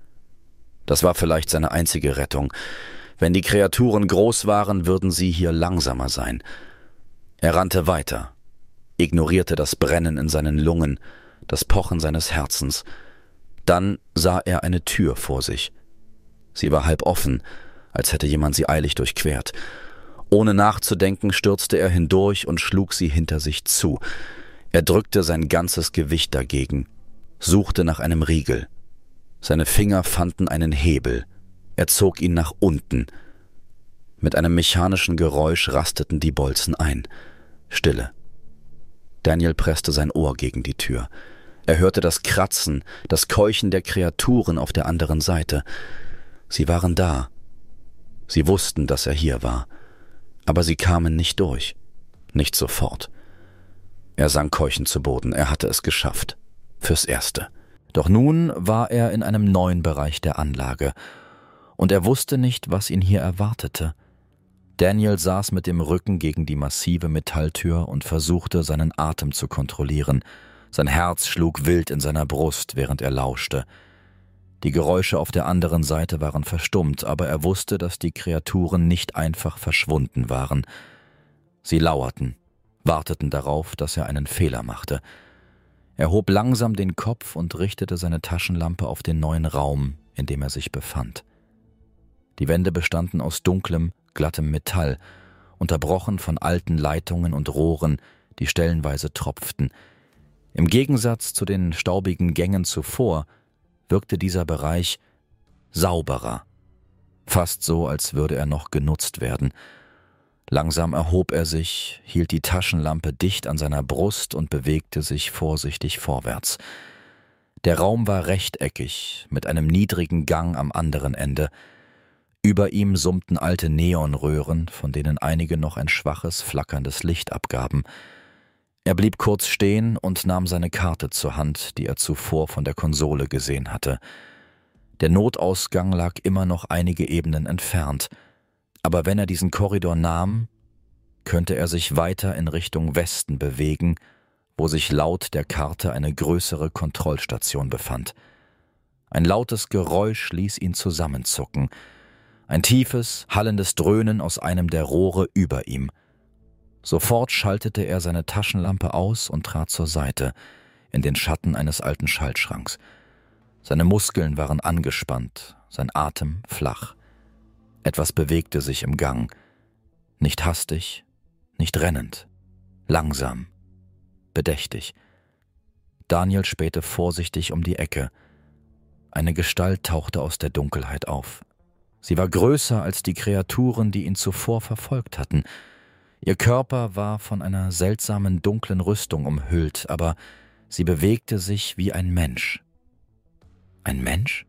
Das war vielleicht seine einzige Rettung. Wenn die Kreaturen groß waren, würden sie hier langsamer sein. Er rannte weiter, ignorierte das Brennen in seinen Lungen, das Pochen seines Herzens. Dann sah er eine Tür vor sich. Sie war halb offen, als hätte jemand sie eilig durchquert. Ohne nachzudenken stürzte er hindurch und schlug sie hinter sich zu. Er drückte sein ganzes Gewicht dagegen, suchte nach einem Riegel. Seine Finger fanden einen Hebel. Er zog ihn nach unten. Mit einem mechanischen Geräusch rasteten die Bolzen ein. Stille. Daniel presste sein Ohr gegen die Tür. Er hörte das Kratzen, das Keuchen der Kreaturen auf der anderen Seite. Sie waren da. Sie wussten, dass er hier war. Aber sie kamen nicht durch. Nicht sofort. Er sank keuchend zu Boden. Er hatte es geschafft. Fürs Erste. Doch nun war er in einem neuen Bereich der Anlage. Und er wusste nicht, was ihn hier erwartete. Daniel saß mit dem Rücken gegen die massive Metalltür und versuchte, seinen Atem zu kontrollieren, Sein Herz schlug wild in seiner Brust, während er lauschte. Die Geräusche auf der anderen Seite waren verstummt, aber er wusste, dass die Kreaturen nicht einfach verschwunden waren. Sie lauerten, warteten darauf, dass er einen Fehler machte. Er hob langsam den Kopf und richtete seine Taschenlampe auf den neuen Raum, in dem er sich befand. Die Wände bestanden aus dunklem, glattem Metall, unterbrochen von alten Leitungen und Rohren, die stellenweise tropften. Im Gegensatz zu den staubigen Gängen zuvor wirkte dieser Bereich sauberer, fast so, als würde er noch genutzt werden. Langsam erhob er sich, hielt die Taschenlampe dicht an seiner Brust und bewegte sich vorsichtig vorwärts. Der Raum war rechteckig, mit einem niedrigen Gang am anderen Ende. Über ihm summten alte Neonröhren, von denen einige noch ein schwaches, flackerndes Licht abgaben. Er blieb kurz stehen und nahm seine Karte zur Hand, die er zuvor von der Konsole gesehen hatte. Der Notausgang lag immer noch einige Ebenen entfernt, aber wenn er diesen Korridor nahm, könnte er sich weiter in Richtung Westen bewegen, wo sich laut der Karte eine größere Kontrollstation befand. Ein lautes Geräusch ließ ihn zusammenzucken, ein tiefes, hallendes Dröhnen aus einem der Rohre über ihm. Sofort schaltete er seine Taschenlampe aus und trat zur Seite, in den Schatten eines alten Schaltschranks. Seine Muskeln waren angespannt, sein Atem flach. Etwas bewegte sich im Gang, nicht hastig, nicht rennend, langsam, bedächtig. Daniel spähte vorsichtig um die Ecke. Eine Gestalt tauchte aus der Dunkelheit auf. Sie war größer als die Kreaturen, die ihn zuvor verfolgt hatten. Ihr Körper war von einer seltsamen dunklen Rüstung umhüllt, aber sie bewegte sich wie ein Mensch. Ein Mensch?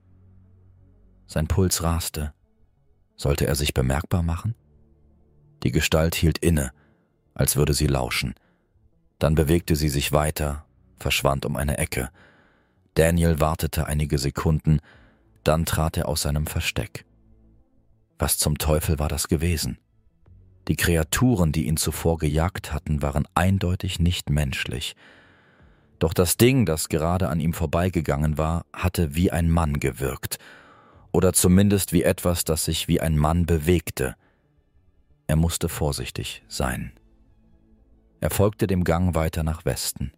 Sein Puls raste. Sollte er sich bemerkbar machen? Die Gestalt hielt inne, als würde sie lauschen. Dann bewegte sie sich weiter, verschwand um eine Ecke. Daniel wartete einige Sekunden, dann trat er aus seinem Versteck. Was zum Teufel war das gewesen? Die Kreaturen, die ihn zuvor gejagt hatten, waren eindeutig nicht menschlich. Doch das Ding, das gerade an ihm vorbeigegangen war, hatte wie ein Mann gewirkt. Oder zumindest wie etwas, das sich wie ein Mann bewegte. Er musste vorsichtig sein. Er folgte dem Gang weiter nach Westen.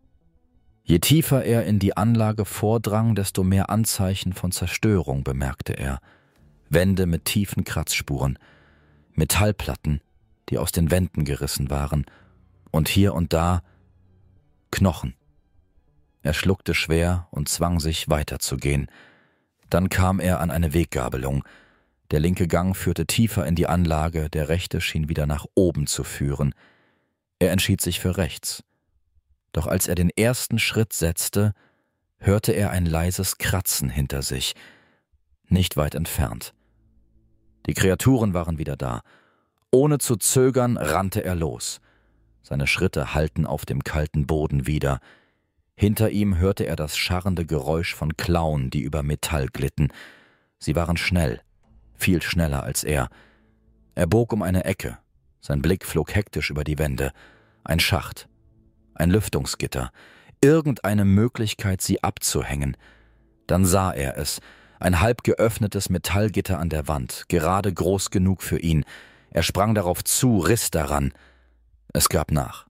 Je tiefer er in die Anlage vordrang, desto mehr Anzeichen von Zerstörung bemerkte er. Wände mit tiefen Kratzspuren, Metallplatten, die aus den Wänden gerissen waren, und hier und da Knochen. Er schluckte schwer und zwang sich, weiterzugehen. Dann kam er an eine Weggabelung. Der linke Gang führte tiefer in die Anlage, der rechte schien wieder nach oben zu führen. Er entschied sich für rechts. Doch als er den ersten Schritt setzte, hörte er ein leises Kratzen hinter sich, nicht weit entfernt. Die Kreaturen waren wieder da. Ohne zu zögern rannte er los. Seine Schritte hallten auf dem kalten Boden wieder. Hinter ihm hörte er das scharrende Geräusch von Klauen, die über Metall glitten. Sie waren schnell, viel schneller als er. Er bog um eine Ecke. Sein Blick flog hektisch über die Wände. Ein Schacht, ein Lüftungsgitter, irgendeine Möglichkeit, sie abzuhängen. Dann sah er es, ein halb geöffnetes Metallgitter an der Wand, gerade groß genug für ihn. Er sprang darauf zu, riss daran. Es gab nach.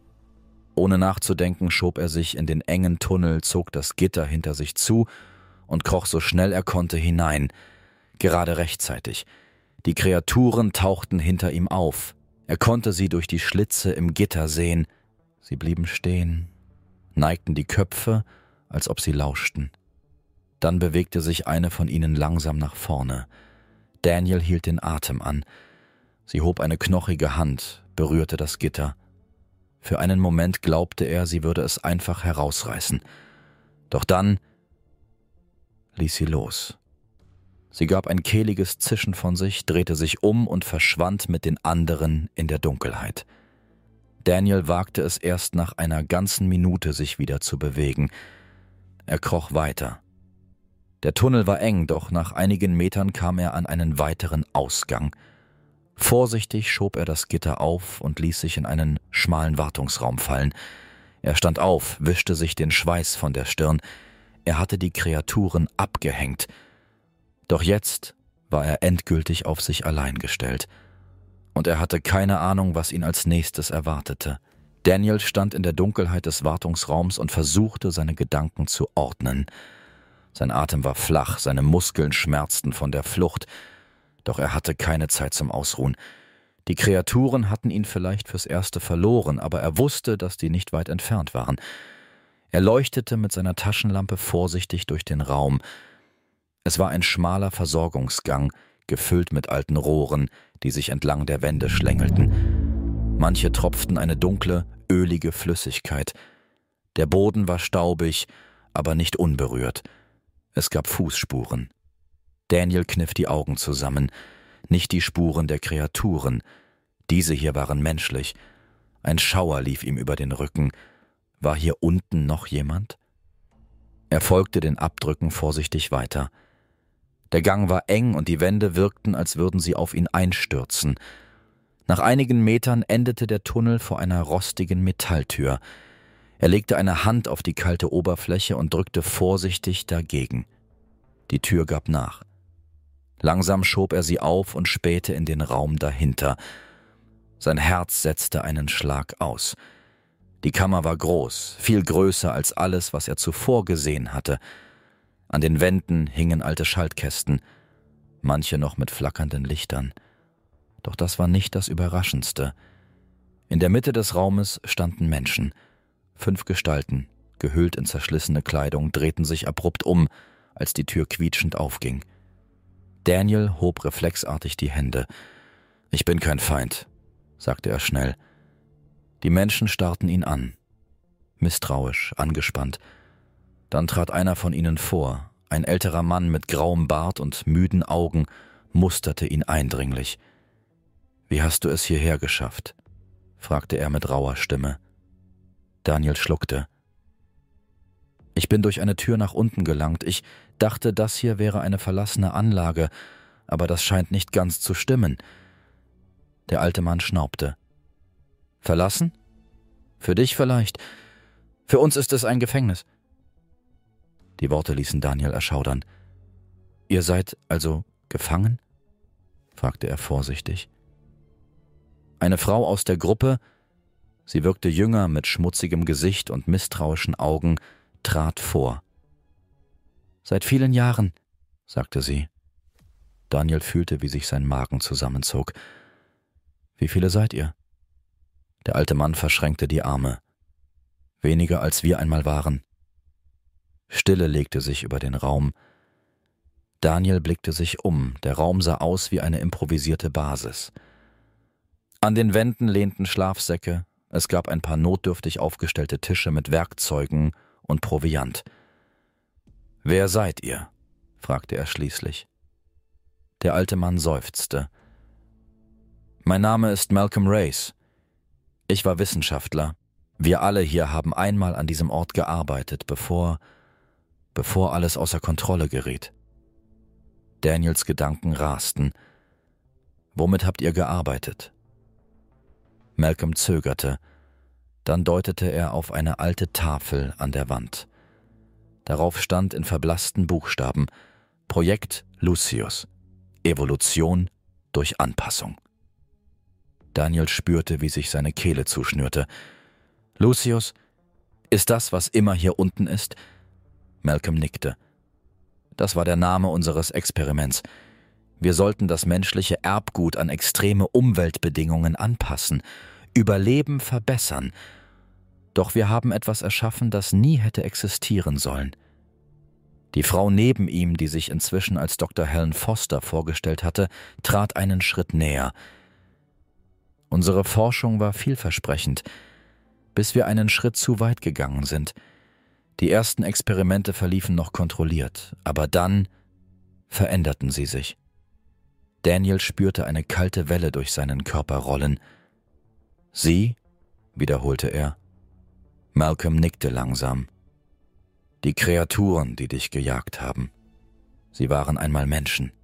Ohne nachzudenken schob er sich in den engen Tunnel, zog das Gitter hinter sich zu und kroch so schnell er konnte hinein, gerade rechtzeitig. Die Kreaturen tauchten hinter ihm auf. Er konnte sie durch die Schlitze im Gitter sehen. Sie blieben stehen, neigten die Köpfe, als ob sie lauschten. Dann bewegte sich eine von ihnen langsam nach vorne. Daniel hielt den Atem an. Sie hob eine knochige Hand, berührte das Gitter. Für einen Moment glaubte er, sie würde es einfach herausreißen. Doch dann ließ sie los. Sie gab ein kehliges Zischen von sich, drehte sich um und verschwand mit den anderen in der Dunkelheit. Daniel wagte es erst nach einer ganzen Minute, sich wieder zu bewegen. Er kroch weiter. Der Tunnel war eng, doch nach einigen Metern kam er an einen weiteren Ausgang. Vorsichtig schob er das Gitter auf und ließ sich in einen schmalen Wartungsraum fallen. Er stand auf, wischte sich den Schweiß von der Stirn. Er hatte die Kreaturen abgehängt. Doch jetzt war er endgültig auf sich allein gestellt. Und er hatte keine Ahnung, was ihn als nächstes erwartete. Daniel stand in der Dunkelheit des Wartungsraums und versuchte, seine Gedanken zu ordnen. Sein Atem war flach, seine Muskeln schmerzten von der Flucht. Doch er hatte keine Zeit zum Ausruhen. Die Kreaturen hatten ihn vielleicht fürs Erste verloren, aber er wusste, dass die nicht weit entfernt waren. Er leuchtete mit seiner Taschenlampe vorsichtig durch den Raum. Es war ein schmaler Versorgungsgang, gefüllt mit alten Rohren, die sich entlang der Wände schlängelten. Manche tropften eine dunkle, ölige Flüssigkeit. Der Boden war staubig, aber nicht unberührt. Es gab Fußspuren. Daniel kniff die Augen zusammen. Nicht die Spuren der Kreaturen. Diese hier waren menschlich. Ein Schauer lief ihm über den Rücken. War hier unten noch jemand? Er folgte den Abdrücken vorsichtig weiter. Der Gang war eng und die Wände wirkten, als würden sie auf ihn einstürzen. Nach einigen Metern endete der Tunnel vor einer rostigen Metalltür. Er legte eine Hand auf die kalte Oberfläche und drückte vorsichtig dagegen. Die Tür gab nach. Langsam schob er sie auf und spähte in den Raum dahinter. Sein Herz setzte einen Schlag aus. Die Kammer war groß, viel größer als alles, was er zuvor gesehen hatte. An den Wänden hingen alte Schaltkästen, manche noch mit flackernden Lichtern. Doch das war nicht das Überraschendste. In der Mitte des Raumes standen Menschen. Fünf Gestalten, gehüllt in zerschlissene Kleidung, drehten sich abrupt um, als die Tür quietschend aufging. Daniel hob reflexartig die Hände. »Ich bin kein Feind«, sagte er schnell. Die Menschen starrten ihn an, misstrauisch, angespannt. Dann trat einer von ihnen vor. Ein älterer Mann mit grauem Bart und müden Augen musterte ihn eindringlich. »Wie hast du es hierher geschafft?« fragte er mit rauer Stimme. Daniel schluckte. »Ich bin durch eine Tür nach unten gelangt. Ich dachte, das hier wäre eine verlassene Anlage, aber das scheint nicht ganz zu stimmen.« Der alte Mann schnaubte. »Verlassen? Für dich vielleicht. Für uns ist es ein Gefängnis.« Die Worte ließen Daniel erschaudern. »Ihr seid also gefangen?« fragte er vorsichtig. Eine Frau aus der Gruppe, sie wirkte jünger mit schmutzigem Gesicht und misstrauischen Augen, trat vor. »Seit vielen Jahren«, sagte sie. Daniel fühlte, wie sich sein Magen zusammenzog. »Wie viele seid ihr?« Der alte Mann verschränkte die Arme. »Weniger als wir einmal waren.« Stille legte sich über den Raum. Daniel blickte sich um. Der Raum sah aus wie eine improvisierte Basis. An den Wänden lehnten Schlafsäcke. Es gab ein paar notdürftig aufgestellte Tische mit Werkzeugen und Proviant. »Wer seid ihr?« fragte er schließlich. Der alte Mann seufzte. »Mein Name ist Malcolm Race. Ich war Wissenschaftler. Wir alle hier haben einmal an diesem Ort gearbeitet, bevor, bevor alles außer Kontrolle geriet.« Daniels Gedanken rasten. »Womit habt ihr gearbeitet?« Malcolm zögerte. Dann deutete er auf eine alte Tafel an der Wand. Darauf stand in verblassten Buchstaben: Projekt Lucius. Evolution durch Anpassung. Daniel spürte, wie sich seine Kehle zuschnürte. »Lucius, ist das, was immer hier unten ist?« Malcolm nickte. »Das war der Name unseres Experiments. Wir sollten das menschliche Erbgut an extreme Umweltbedingungen anpassen, Überleben verbessern. Doch wir haben etwas erschaffen, das nie hätte existieren sollen.« Die Frau neben ihm, die sich inzwischen als Doktor Helen Foster vorgestellt hatte, trat einen Schritt näher. »Unsere Forschung war vielversprechend, bis wir einen Schritt zu weit gegangen sind. Die ersten Experimente verliefen noch kontrolliert, aber dann veränderten sie sich.« Daniel spürte eine kalte Welle durch seinen Körper rollen. »Sie?« wiederholte er. Malcolm nickte langsam. »Die Kreaturen, die dich gejagt haben. Sie waren einmal Menschen.«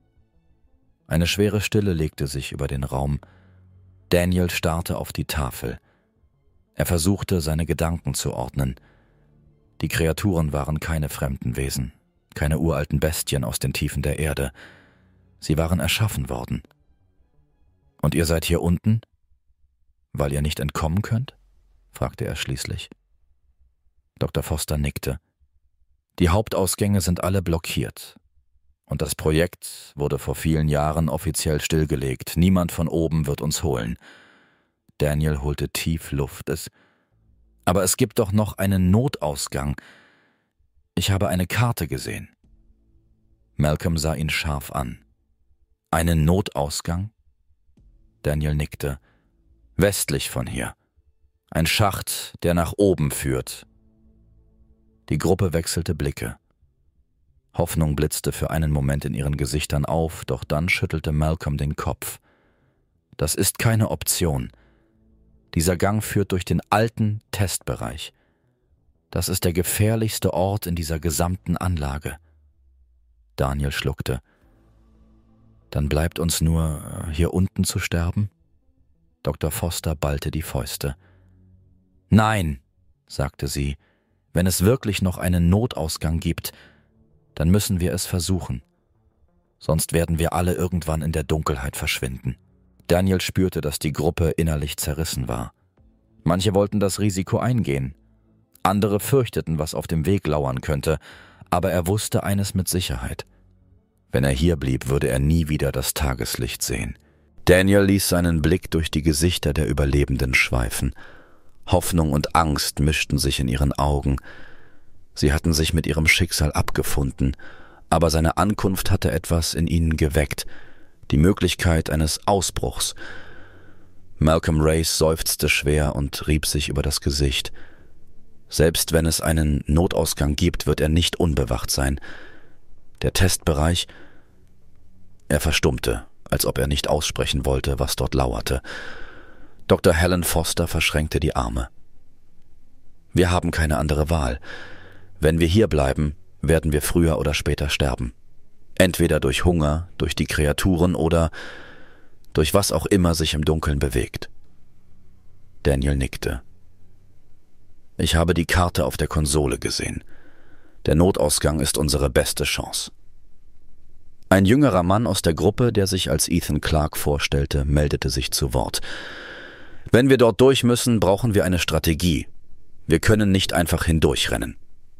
Eine schwere Stille legte sich über den Raum. Daniel starrte auf die Tafel. Er versuchte, seine Gedanken zu ordnen. Die Kreaturen waren keine fremden Wesen, keine uralten Bestien aus den Tiefen der Erde. Sie waren erschaffen worden. »Und ihr seid hier unten, weil ihr nicht entkommen könnt?« fragte er schließlich. Doktor Foster nickte. »Die Hauptausgänge sind alle blockiert. Und das Projekt wurde vor vielen Jahren offiziell stillgelegt. Niemand von oben wird uns holen.« Daniel holte tief Luft. Es, »Aber es gibt doch noch einen Notausgang. Ich habe eine Karte gesehen.« Malcolm sah ihn scharf an. »Einen Notausgang?« Daniel nickte. »Westlich von hier. Ein Schacht, der nach oben führt.« Die Gruppe wechselte Blicke. Hoffnung blitzte für einen Moment in ihren Gesichtern auf, doch dann schüttelte Malcolm den Kopf. »Das ist keine Option. Dieser Gang führt durch den alten Testbereich. Das ist der gefährlichste Ort in dieser gesamten Anlage.« Daniel schluckte. »Dann bleibt uns nur, hier unten zu sterben?« Doktor Foster ballte die Fäuste. »Nein«, sagte sie, »wenn es wirklich noch einen Notausgang gibt, dann müssen wir es versuchen. Sonst werden wir alle irgendwann in der Dunkelheit verschwinden.« Daniel spürte, dass die Gruppe innerlich zerrissen war. Manche wollten das Risiko eingehen. Andere fürchteten, was auf dem Weg lauern könnte, aber er wusste eines mit Sicherheit. Wenn er hier blieb, würde er nie wieder das Tageslicht sehen. Daniel ließ seinen Blick durch die Gesichter der Überlebenden schweifen. Hoffnung und Angst mischten sich in ihren Augen. Sie hatten sich mit ihrem Schicksal abgefunden, aber seine Ankunft hatte etwas in ihnen geweckt, die Möglichkeit eines Ausbruchs. Malcolm Race seufzte schwer und rieb sich über das Gesicht. Selbst wenn es einen Notausgang gibt, wird er nicht unbewacht sein. Der Testbereich... Er verstummte, als ob er nicht aussprechen wollte, was dort lauerte. Doktor Helen Foster verschränkte die Arme. »Wir haben keine andere Wahl. Wenn wir hier bleiben, werden wir früher oder später sterben. Entweder durch Hunger, durch die Kreaturen oder durch was auch immer sich im Dunkeln bewegt.« Daniel nickte. »Ich habe die Karte auf der Konsole gesehen. Der Notausgang ist unsere beste Chance.« Ein jüngerer Mann aus der Gruppe, der sich als Ethan Clark vorstellte, meldete sich zu Wort. »Wenn wir dort durch müssen, brauchen wir eine Strategie. Wir können nicht einfach hindurchrennen.«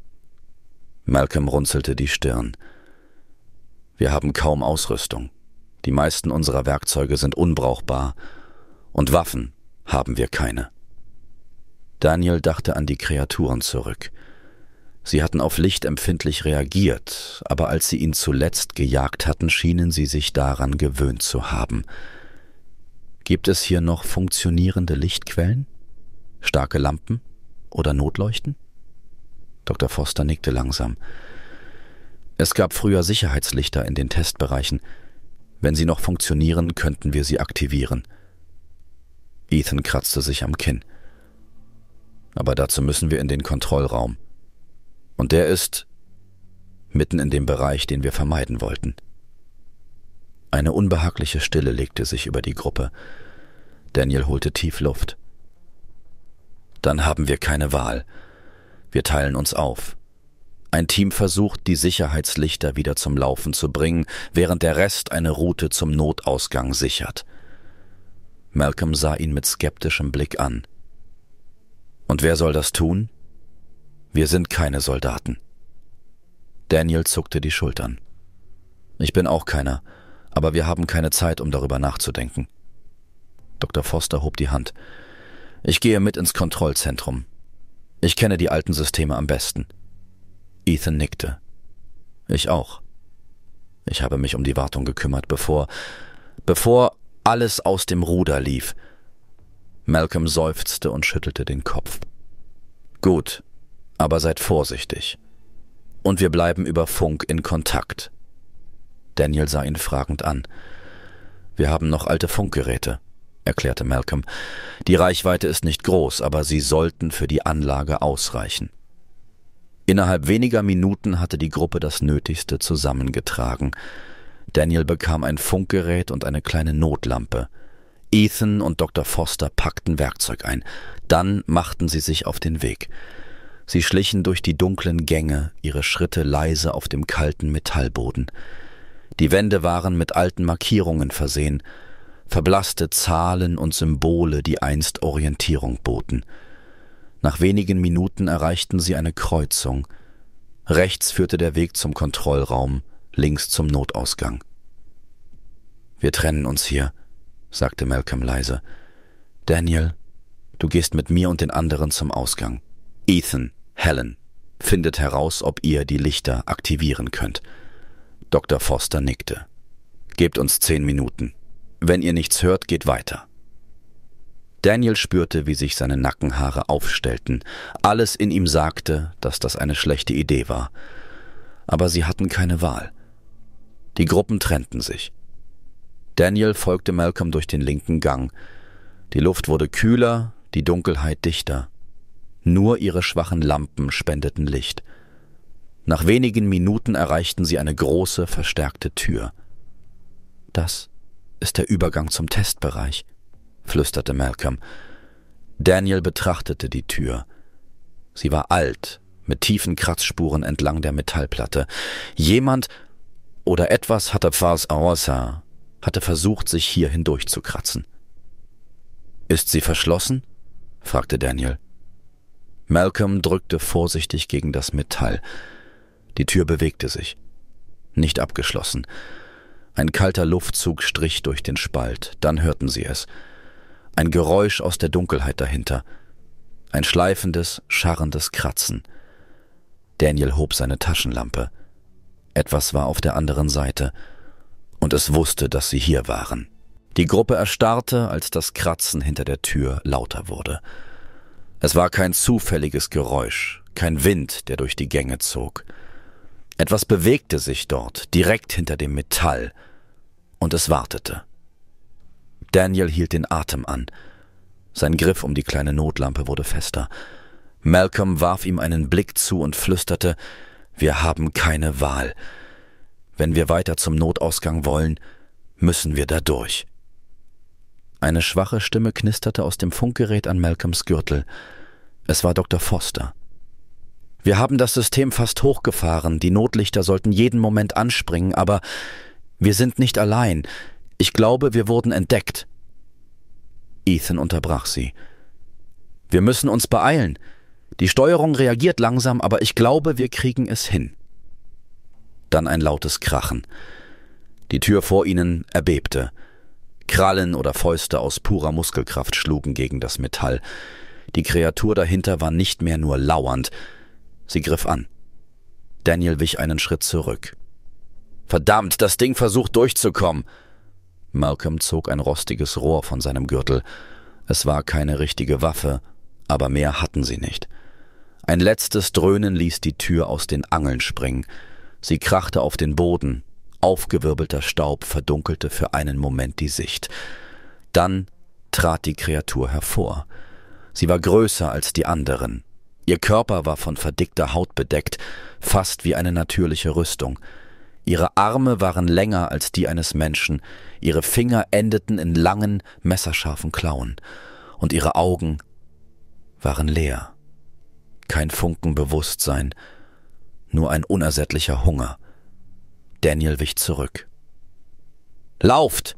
Malcolm runzelte die Stirn. »Wir haben kaum Ausrüstung. Die meisten unserer Werkzeuge sind unbrauchbar. Und Waffen haben wir keine.« Daniel dachte an die Kreaturen zurück. Sie hatten auf Licht empfindlich reagiert, aber als sie ihn zuletzt gejagt hatten, schienen sie sich daran gewöhnt zu haben. Gibt es hier noch funktionierende Lichtquellen? Starke Lampen oder Notleuchten? Doktor Foster nickte langsam. Es gab früher Sicherheitslichter in den Testbereichen. Wenn sie noch funktionieren, könnten wir sie aktivieren. Ethan kratzte sich am Kinn. Aber dazu müssen wir in den Kontrollraum. Und der ist mitten in dem Bereich, den wir vermeiden wollten. Eine unbehagliche Stille legte sich über die Gruppe. Daniel holte tief Luft. »Dann haben wir keine Wahl. Wir teilen uns auf. Ein Team versucht, die Sicherheitslichter wieder zum Laufen zu bringen, während der Rest eine Route zum Notausgang sichert.« Malcolm sah ihn mit skeptischem Blick an. »Und wer soll das tun? Wir sind keine Soldaten.« Daniel zuckte die Schultern. »Ich bin auch keiner, aber wir haben keine Zeit, um darüber nachzudenken.« Doktor Foster hob die Hand. »Ich gehe mit ins Kontrollzentrum. Ich kenne die alten Systeme am besten.« Ethan nickte. »Ich auch. Ich habe mich um die Wartung gekümmert, bevor... bevor alles aus dem Ruder lief.« Malcolm seufzte und schüttelte den Kopf. »Gut, aber seid vorsichtig. Und wir bleiben über Funk in Kontakt.« Daniel sah ihn fragend an. »Wir haben noch alte Funkgeräte«, erklärte Malcolm. »Die Reichweite ist nicht groß, aber sie sollten für die Anlage ausreichen.« Innerhalb weniger Minuten hatte die Gruppe das Nötigste zusammengetragen. Daniel bekam ein Funkgerät und eine kleine Notlampe. Ethan und Doktor Foster packten Werkzeug ein. Dann machten sie sich auf den Weg. Sie schlichen durch die dunklen Gänge, ihre Schritte leise auf dem kalten Metallboden. Die Wände waren mit alten Markierungen versehen, verblasste Zahlen und Symbole, die einst Orientierung boten. Nach wenigen Minuten erreichten sie eine Kreuzung. Rechts führte der Weg zum Kontrollraum, links zum Notausgang. »Wir trennen uns hier«, sagte Malcolm leise. »Daniel, du gehst mit mir und den anderen zum Ausgang. Ethan, Helen, findet heraus, ob ihr die Lichter aktivieren könnt.« Doktor Foster nickte. »Gebt uns zehn Minuten. Wenn ihr nichts hört, geht weiter.« Daniel spürte, wie sich seine Nackenhaare aufstellten. Alles in ihm sagte, dass das eine schlechte Idee war. Aber sie hatten keine Wahl. Die Gruppen trennten sich. Daniel folgte Malcolm durch den linken Gang. Die Luft wurde kühler, die Dunkelheit dichter. Nur ihre schwachen Lampen spendeten Licht. Nach wenigen Minuten erreichten sie eine große, verstärkte Tür. »Das ist der Übergang zum Testbereich«, flüsterte Malcolm. Daniel betrachtete die Tür. Sie war alt, mit tiefen Kratzspuren entlang der Metallplatte. Jemand oder etwas hatte Fars Aosa, hatte versucht, sich hier hindurchzukratzen. »Ist sie verschlossen?« fragte Daniel. Malcolm drückte vorsichtig gegen das Metall. Die Tür bewegte sich. Nicht abgeschlossen. Ein kalter Luftzug strich durch den Spalt. Dann hörten sie es. Ein Geräusch aus der Dunkelheit dahinter. Ein schleifendes, scharrendes Kratzen. Daniel hob seine Taschenlampe. Etwas war auf der anderen Seite. Und es wusste, dass sie hier waren. Die Gruppe erstarrte, als das Kratzen hinter der Tür lauter wurde. Es war kein zufälliges Geräusch, kein Wind, der durch die Gänge zog. Etwas bewegte sich dort, direkt hinter dem Metall, und es wartete. Daniel hielt den Atem an. Sein Griff um die kleine Notlampe wurde fester. Malcolm warf ihm einen Blick zu und flüsterte, »Wir haben keine Wahl. Wenn wir weiter zum Notausgang wollen, müssen wir da durch.« Eine schwache Stimme knisterte aus dem Funkgerät an Malcolms Gürtel. Es war Doktor Foster. »Wir haben das System fast hochgefahren, die Notlichter sollten jeden Moment anspringen, aber wir sind nicht allein. Ich glaube, wir wurden entdeckt.« Ethan unterbrach sie. »Wir müssen uns beeilen. Die Steuerung reagiert langsam, aber ich glaube, wir kriegen es hin.« Dann ein lautes Krachen. Die Tür vor ihnen erbebte. Krallen oder Fäuste aus purer Muskelkraft schlugen gegen das Metall. Die Kreatur dahinter war nicht mehr nur lauernd. Sie griff an. Daniel wich einen Schritt zurück. »Verdammt, das Ding versucht durchzukommen!« Malcolm zog ein rostiges Rohr von seinem Gürtel. Es war keine richtige Waffe, aber mehr hatten sie nicht. Ein letztes Dröhnen ließ die Tür aus den Angeln springen. Sie krachte auf den Boden. Aufgewirbelter Staub verdunkelte für einen Moment die Sicht. Dann trat die Kreatur hervor. Sie war größer als die anderen. Ihr Körper war von verdickter Haut bedeckt, fast wie eine natürliche Rüstung. Ihre Arme waren länger als die eines Menschen, ihre Finger endeten in langen, messerscharfen Klauen, und ihre Augen waren leer. Kein Funken Bewusstsein, nur ein unersättlicher Hunger. Daniel wich zurück. »Lauft!«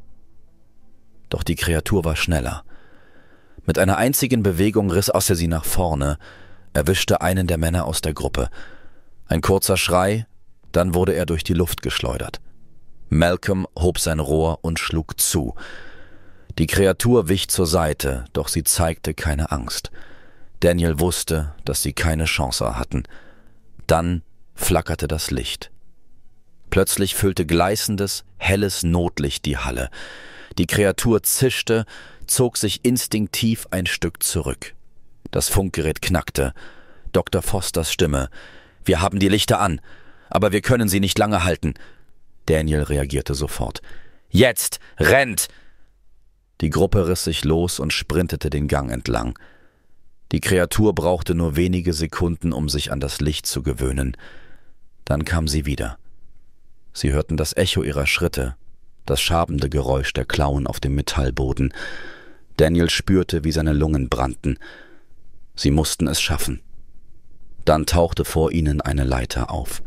Doch die Kreatur war schneller. Mit einer einzigen Bewegung riss er sie nach vorne, erwischte einen der Männer aus der Gruppe. Ein kurzer Schrei, dann wurde er durch die Luft geschleudert. Malcolm hob sein Rohr und schlug zu. Die Kreatur wich zur Seite, doch sie zeigte keine Angst. Daniel wusste, dass sie keine Chance hatten. Dann flackerte das Licht. Plötzlich füllte gleißendes, helles Notlicht die Halle. Die Kreatur zischte, zog sich instinktiv ein Stück zurück. Das Funkgerät knackte. Doktor Fosters Stimme. »Wir haben die Lichter an, aber wir können sie nicht lange halten.« Daniel reagierte sofort. »Jetzt! Rennt!« Die Gruppe riss sich los und sprintete den Gang entlang. Die Kreatur brauchte nur wenige Sekunden, um sich an das Licht zu gewöhnen. Dann kam sie wieder. Sie hörten das Echo ihrer Schritte, das schabende Geräusch der Klauen auf dem Metallboden. Daniel spürte, wie seine Lungen brannten. Sie mussten es schaffen. Dann tauchte vor ihnen eine Leiter auf.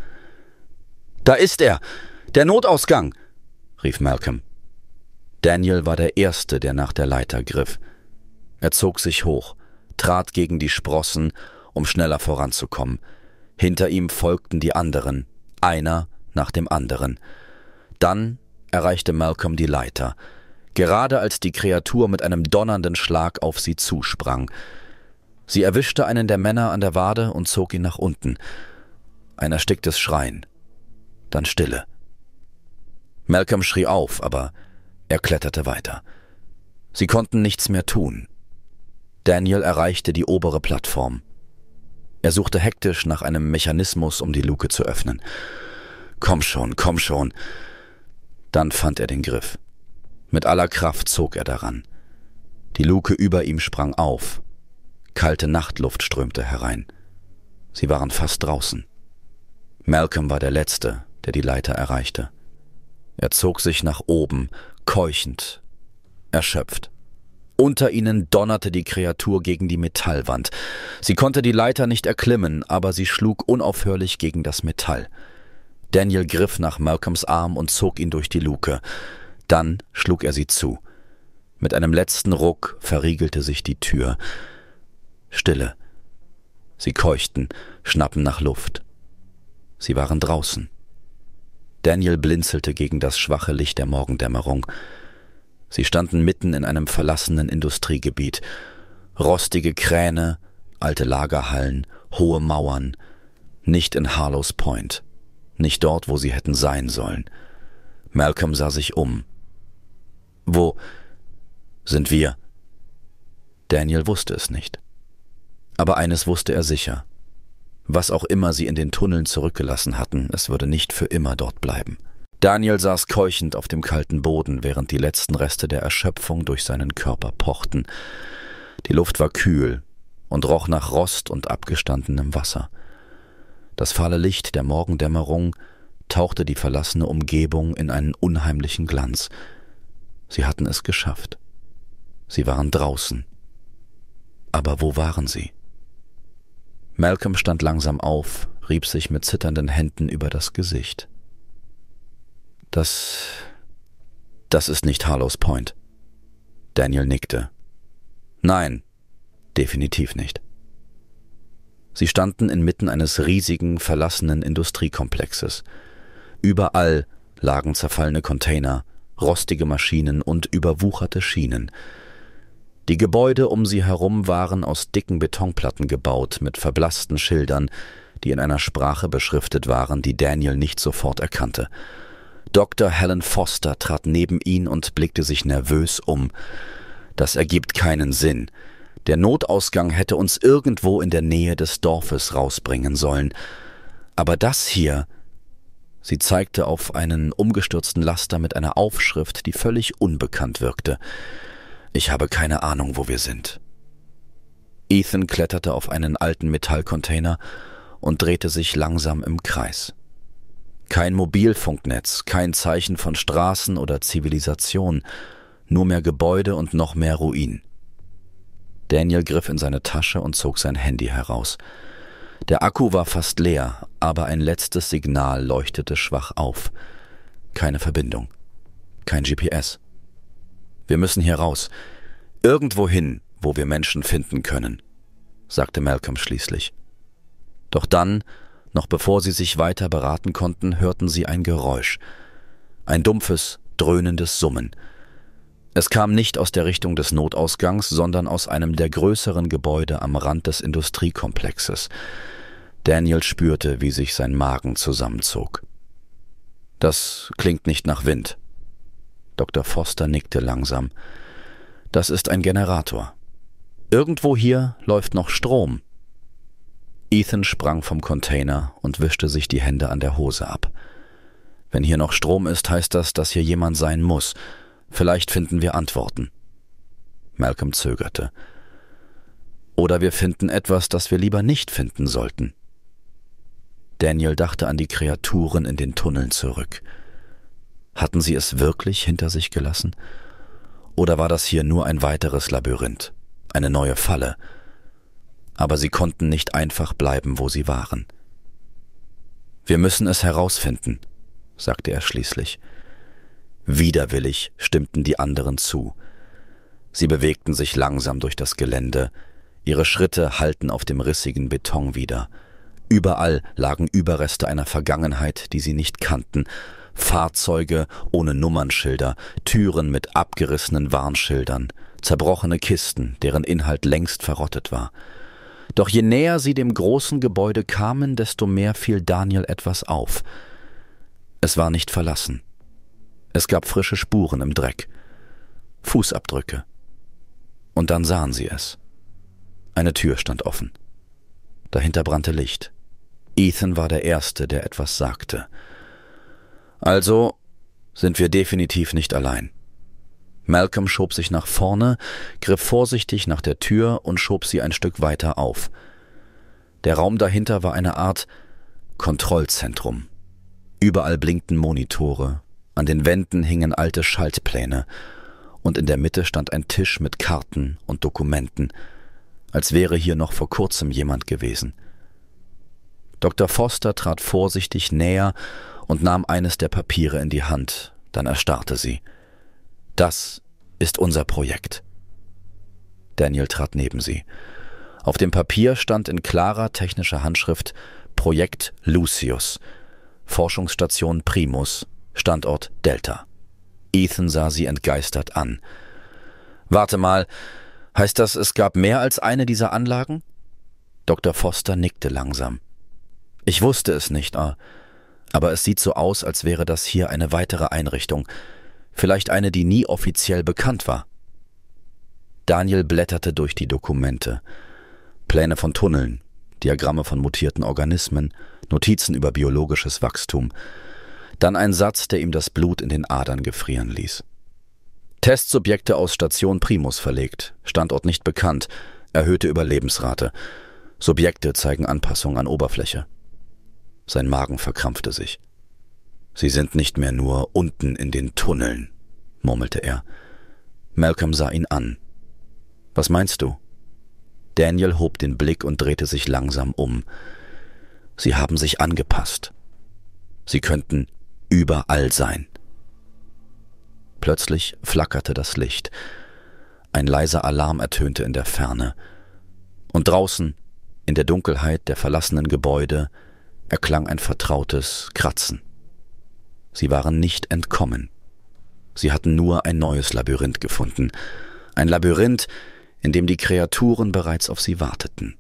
»Da ist er! Der Notausgang!« rief Malcolm. Daniel war der Erste, der nach der Leiter griff. Er zog sich hoch, trat gegen die Sprossen, um schneller voranzukommen. Hinter ihm folgten die anderen, einer nach dem anderen. Dann erreichte Malcolm die Leiter, gerade als die Kreatur mit einem donnernden Schlag auf sie zusprang. Sie erwischte einen der Männer an der Wade und zog ihn nach unten. Ein ersticktes Schreien. Dann Stille. Malcolm schrie auf, aber er kletterte weiter. Sie konnten nichts mehr tun. Daniel erreichte die obere Plattform. Er suchte hektisch nach einem Mechanismus, um die Luke zu öffnen. »Komm schon, komm schon!« Dann fand er den Griff. Mit aller Kraft zog er daran. Die Luke über ihm sprang auf. Kalte Nachtluft strömte herein. Sie waren fast draußen. Malcolm war der Letzte, der die Leiter erreichte. Er zog sich nach oben, keuchend, erschöpft. Unter ihnen donnerte die Kreatur gegen die Metallwand. Sie konnte die Leiter nicht erklimmen, aber sie schlug unaufhörlich gegen das Metall. Daniel griff nach Malcolms Arm und zog ihn durch die Luke. Dann schlug er sie zu. Mit einem letzten Ruck verriegelte sich die Tür. Stille. Sie keuchten, schnappen nach Luft. Sie waren draußen. Daniel blinzelte gegen das schwache Licht der Morgendämmerung. Sie standen mitten in einem verlassenen Industriegebiet. Rostige Kräne, alte Lagerhallen, hohe Mauern. Nicht in Harlows Point. Nicht dort, wo sie hätten sein sollen. Malcolm sah sich um. »Wo sind wir?« Daniel wusste es nicht. Aber eines wusste er sicher. Was auch immer sie in den Tunneln zurückgelassen hatten, es würde nicht für immer dort bleiben. Daniel saß keuchend auf dem kalten Boden, während die letzten Reste der Erschöpfung durch seinen Körper pochten. Die Luft war kühl und roch nach Rost und abgestandenem Wasser. Das fahle Licht der Morgendämmerung tauchte die verlassene Umgebung in einen unheimlichen Glanz. Sie hatten es geschafft. Sie waren draußen. Aber wo waren sie? Malcolm stand langsam auf, rieb sich mit zitternden Händen über das Gesicht. Das... das ist nicht Harlows Point. Daniel nickte. Nein, definitiv nicht. Sie standen inmitten eines riesigen, verlassenen Industriekomplexes. Überall lagen zerfallene Container, rostige Maschinen und überwucherte Schienen. Die Gebäude um sie herum waren aus dicken Betonplatten gebaut, mit verblassten Schildern, die in einer Sprache beschriftet waren, die Daniel nicht sofort erkannte. Doktor Helen Foster trat neben ihn und blickte sich nervös um. »Das ergibt keinen Sinn. Der Notausgang hätte uns irgendwo in der Nähe des Dorfes rausbringen sollen. Aber das hier...« Sie zeigte auf einen umgestürzten Laster mit einer Aufschrift, die völlig unbekannt wirkte. »Ich habe keine Ahnung, wo wir sind.« Ethan kletterte auf einen alten Metallcontainer und drehte sich langsam im Kreis. Kein Mobilfunknetz, kein Zeichen von Straßen oder Zivilisation, nur mehr Gebäude und noch mehr Ruin. Daniel griff in seine Tasche und zog sein Handy heraus. Der Akku war fast leer, aber ein letztes Signal leuchtete schwach auf. Keine Verbindung, kein G P S. »Wir müssen hier raus, irgendwo hin, wo wir Menschen finden können«, sagte Malcolm schließlich. Doch dann, noch bevor sie sich weiter beraten konnten, hörten sie ein Geräusch. Ein dumpfes, dröhnendes Summen. Es kam nicht aus der Richtung des Notausgangs, sondern aus einem der größeren Gebäude am Rand des Industriekomplexes. Daniel spürte, wie sich sein Magen zusammenzog. »Das klingt nicht nach Wind.« Doktor Foster nickte langsam. »Das ist ein Generator. Irgendwo hier läuft noch Strom.« Ethan sprang vom Container und wischte sich die Hände an der Hose ab. »Wenn hier noch Strom ist, heißt das, dass hier jemand sein muss. Vielleicht finden wir Antworten.« Malcolm zögerte. »Oder wir finden etwas, das wir lieber nicht finden sollten.« Daniel dachte an die Kreaturen in den Tunneln zurück. Hatten sie es wirklich hinter sich gelassen? Oder war das hier nur ein weiteres Labyrinth, eine neue Falle? Aber sie konnten nicht einfach bleiben, wo sie waren. »Wir müssen es herausfinden«, sagte er schließlich. Widerwillig stimmten die anderen zu. Sie bewegten sich langsam durch das Gelände. Ihre Schritte hallten auf dem rissigen Beton wider. Überall lagen Überreste einer Vergangenheit, die sie nicht kannten. Fahrzeuge ohne Nummernschilder, Türen mit abgerissenen Warnschildern, zerbrochene Kisten, deren Inhalt längst verrottet war. Doch je näher sie dem großen Gebäude kamen, desto mehr fiel Daniel etwas auf. Es war nicht verlassen. Es gab frische Spuren im Dreck, Fußabdrücke. Und dann sahen sie es. Eine Tür stand offen. Dahinter brannte Licht. Ethan war der Erste, der etwas sagte. »Also sind wir definitiv nicht allein.« Malcolm schob sich nach vorne, griff vorsichtig nach der Tür und schob sie ein Stück weiter auf. Der Raum dahinter war eine Art Kontrollzentrum. Überall blinkten Monitore, an den Wänden hingen alte Schaltpläne und in der Mitte stand ein Tisch mit Karten und Dokumenten, als wäre hier noch vor kurzem jemand gewesen. Doktor Foster trat vorsichtig näher und nahm eines der Papiere in die Hand, dann erstarrte sie. »Das ist unser Projekt.« Daniel trat neben sie. Auf dem Papier stand in klarer technischer Handschrift Projekt Lucius, Forschungsstation Primus, Standort Delta. Ethan sah sie entgeistert an. »Warte mal, heißt das, es gab mehr als eine dieser Anlagen?« Doktor Foster nickte langsam. »Ich wusste es nicht, aber es sieht so aus, als wäre das hier eine weitere Einrichtung. Vielleicht eine, die nie offiziell bekannt war.« Daniel blätterte durch die Dokumente. Pläne von Tunneln, Diagramme von mutierten Organismen, Notizen über biologisches Wachstum. Dann ein Satz, der ihm das Blut in den Adern gefrieren ließ. Testsubjekte aus Station Primus verlegt, Standort nicht bekannt, erhöhte Überlebensrate. Subjekte zeigen Anpassung an Oberfläche. Sein Magen verkrampfte sich. »Sie sind nicht mehr nur unten in den Tunneln«, murmelte er. Malcolm sah ihn an. »Was meinst du?« Daniel hob den Blick und drehte sich langsam um. »Sie haben sich angepasst. Sie könnten überall sein.« Plötzlich flackerte das Licht. Ein leiser Alarm ertönte in der Ferne. Und draußen, in der Dunkelheit der verlassenen Gebäude, erklang ein vertrautes Kratzen. Sie waren nicht entkommen. Sie hatten nur ein neues Labyrinth gefunden. Ein Labyrinth, in dem die Kreaturen bereits auf sie warteten.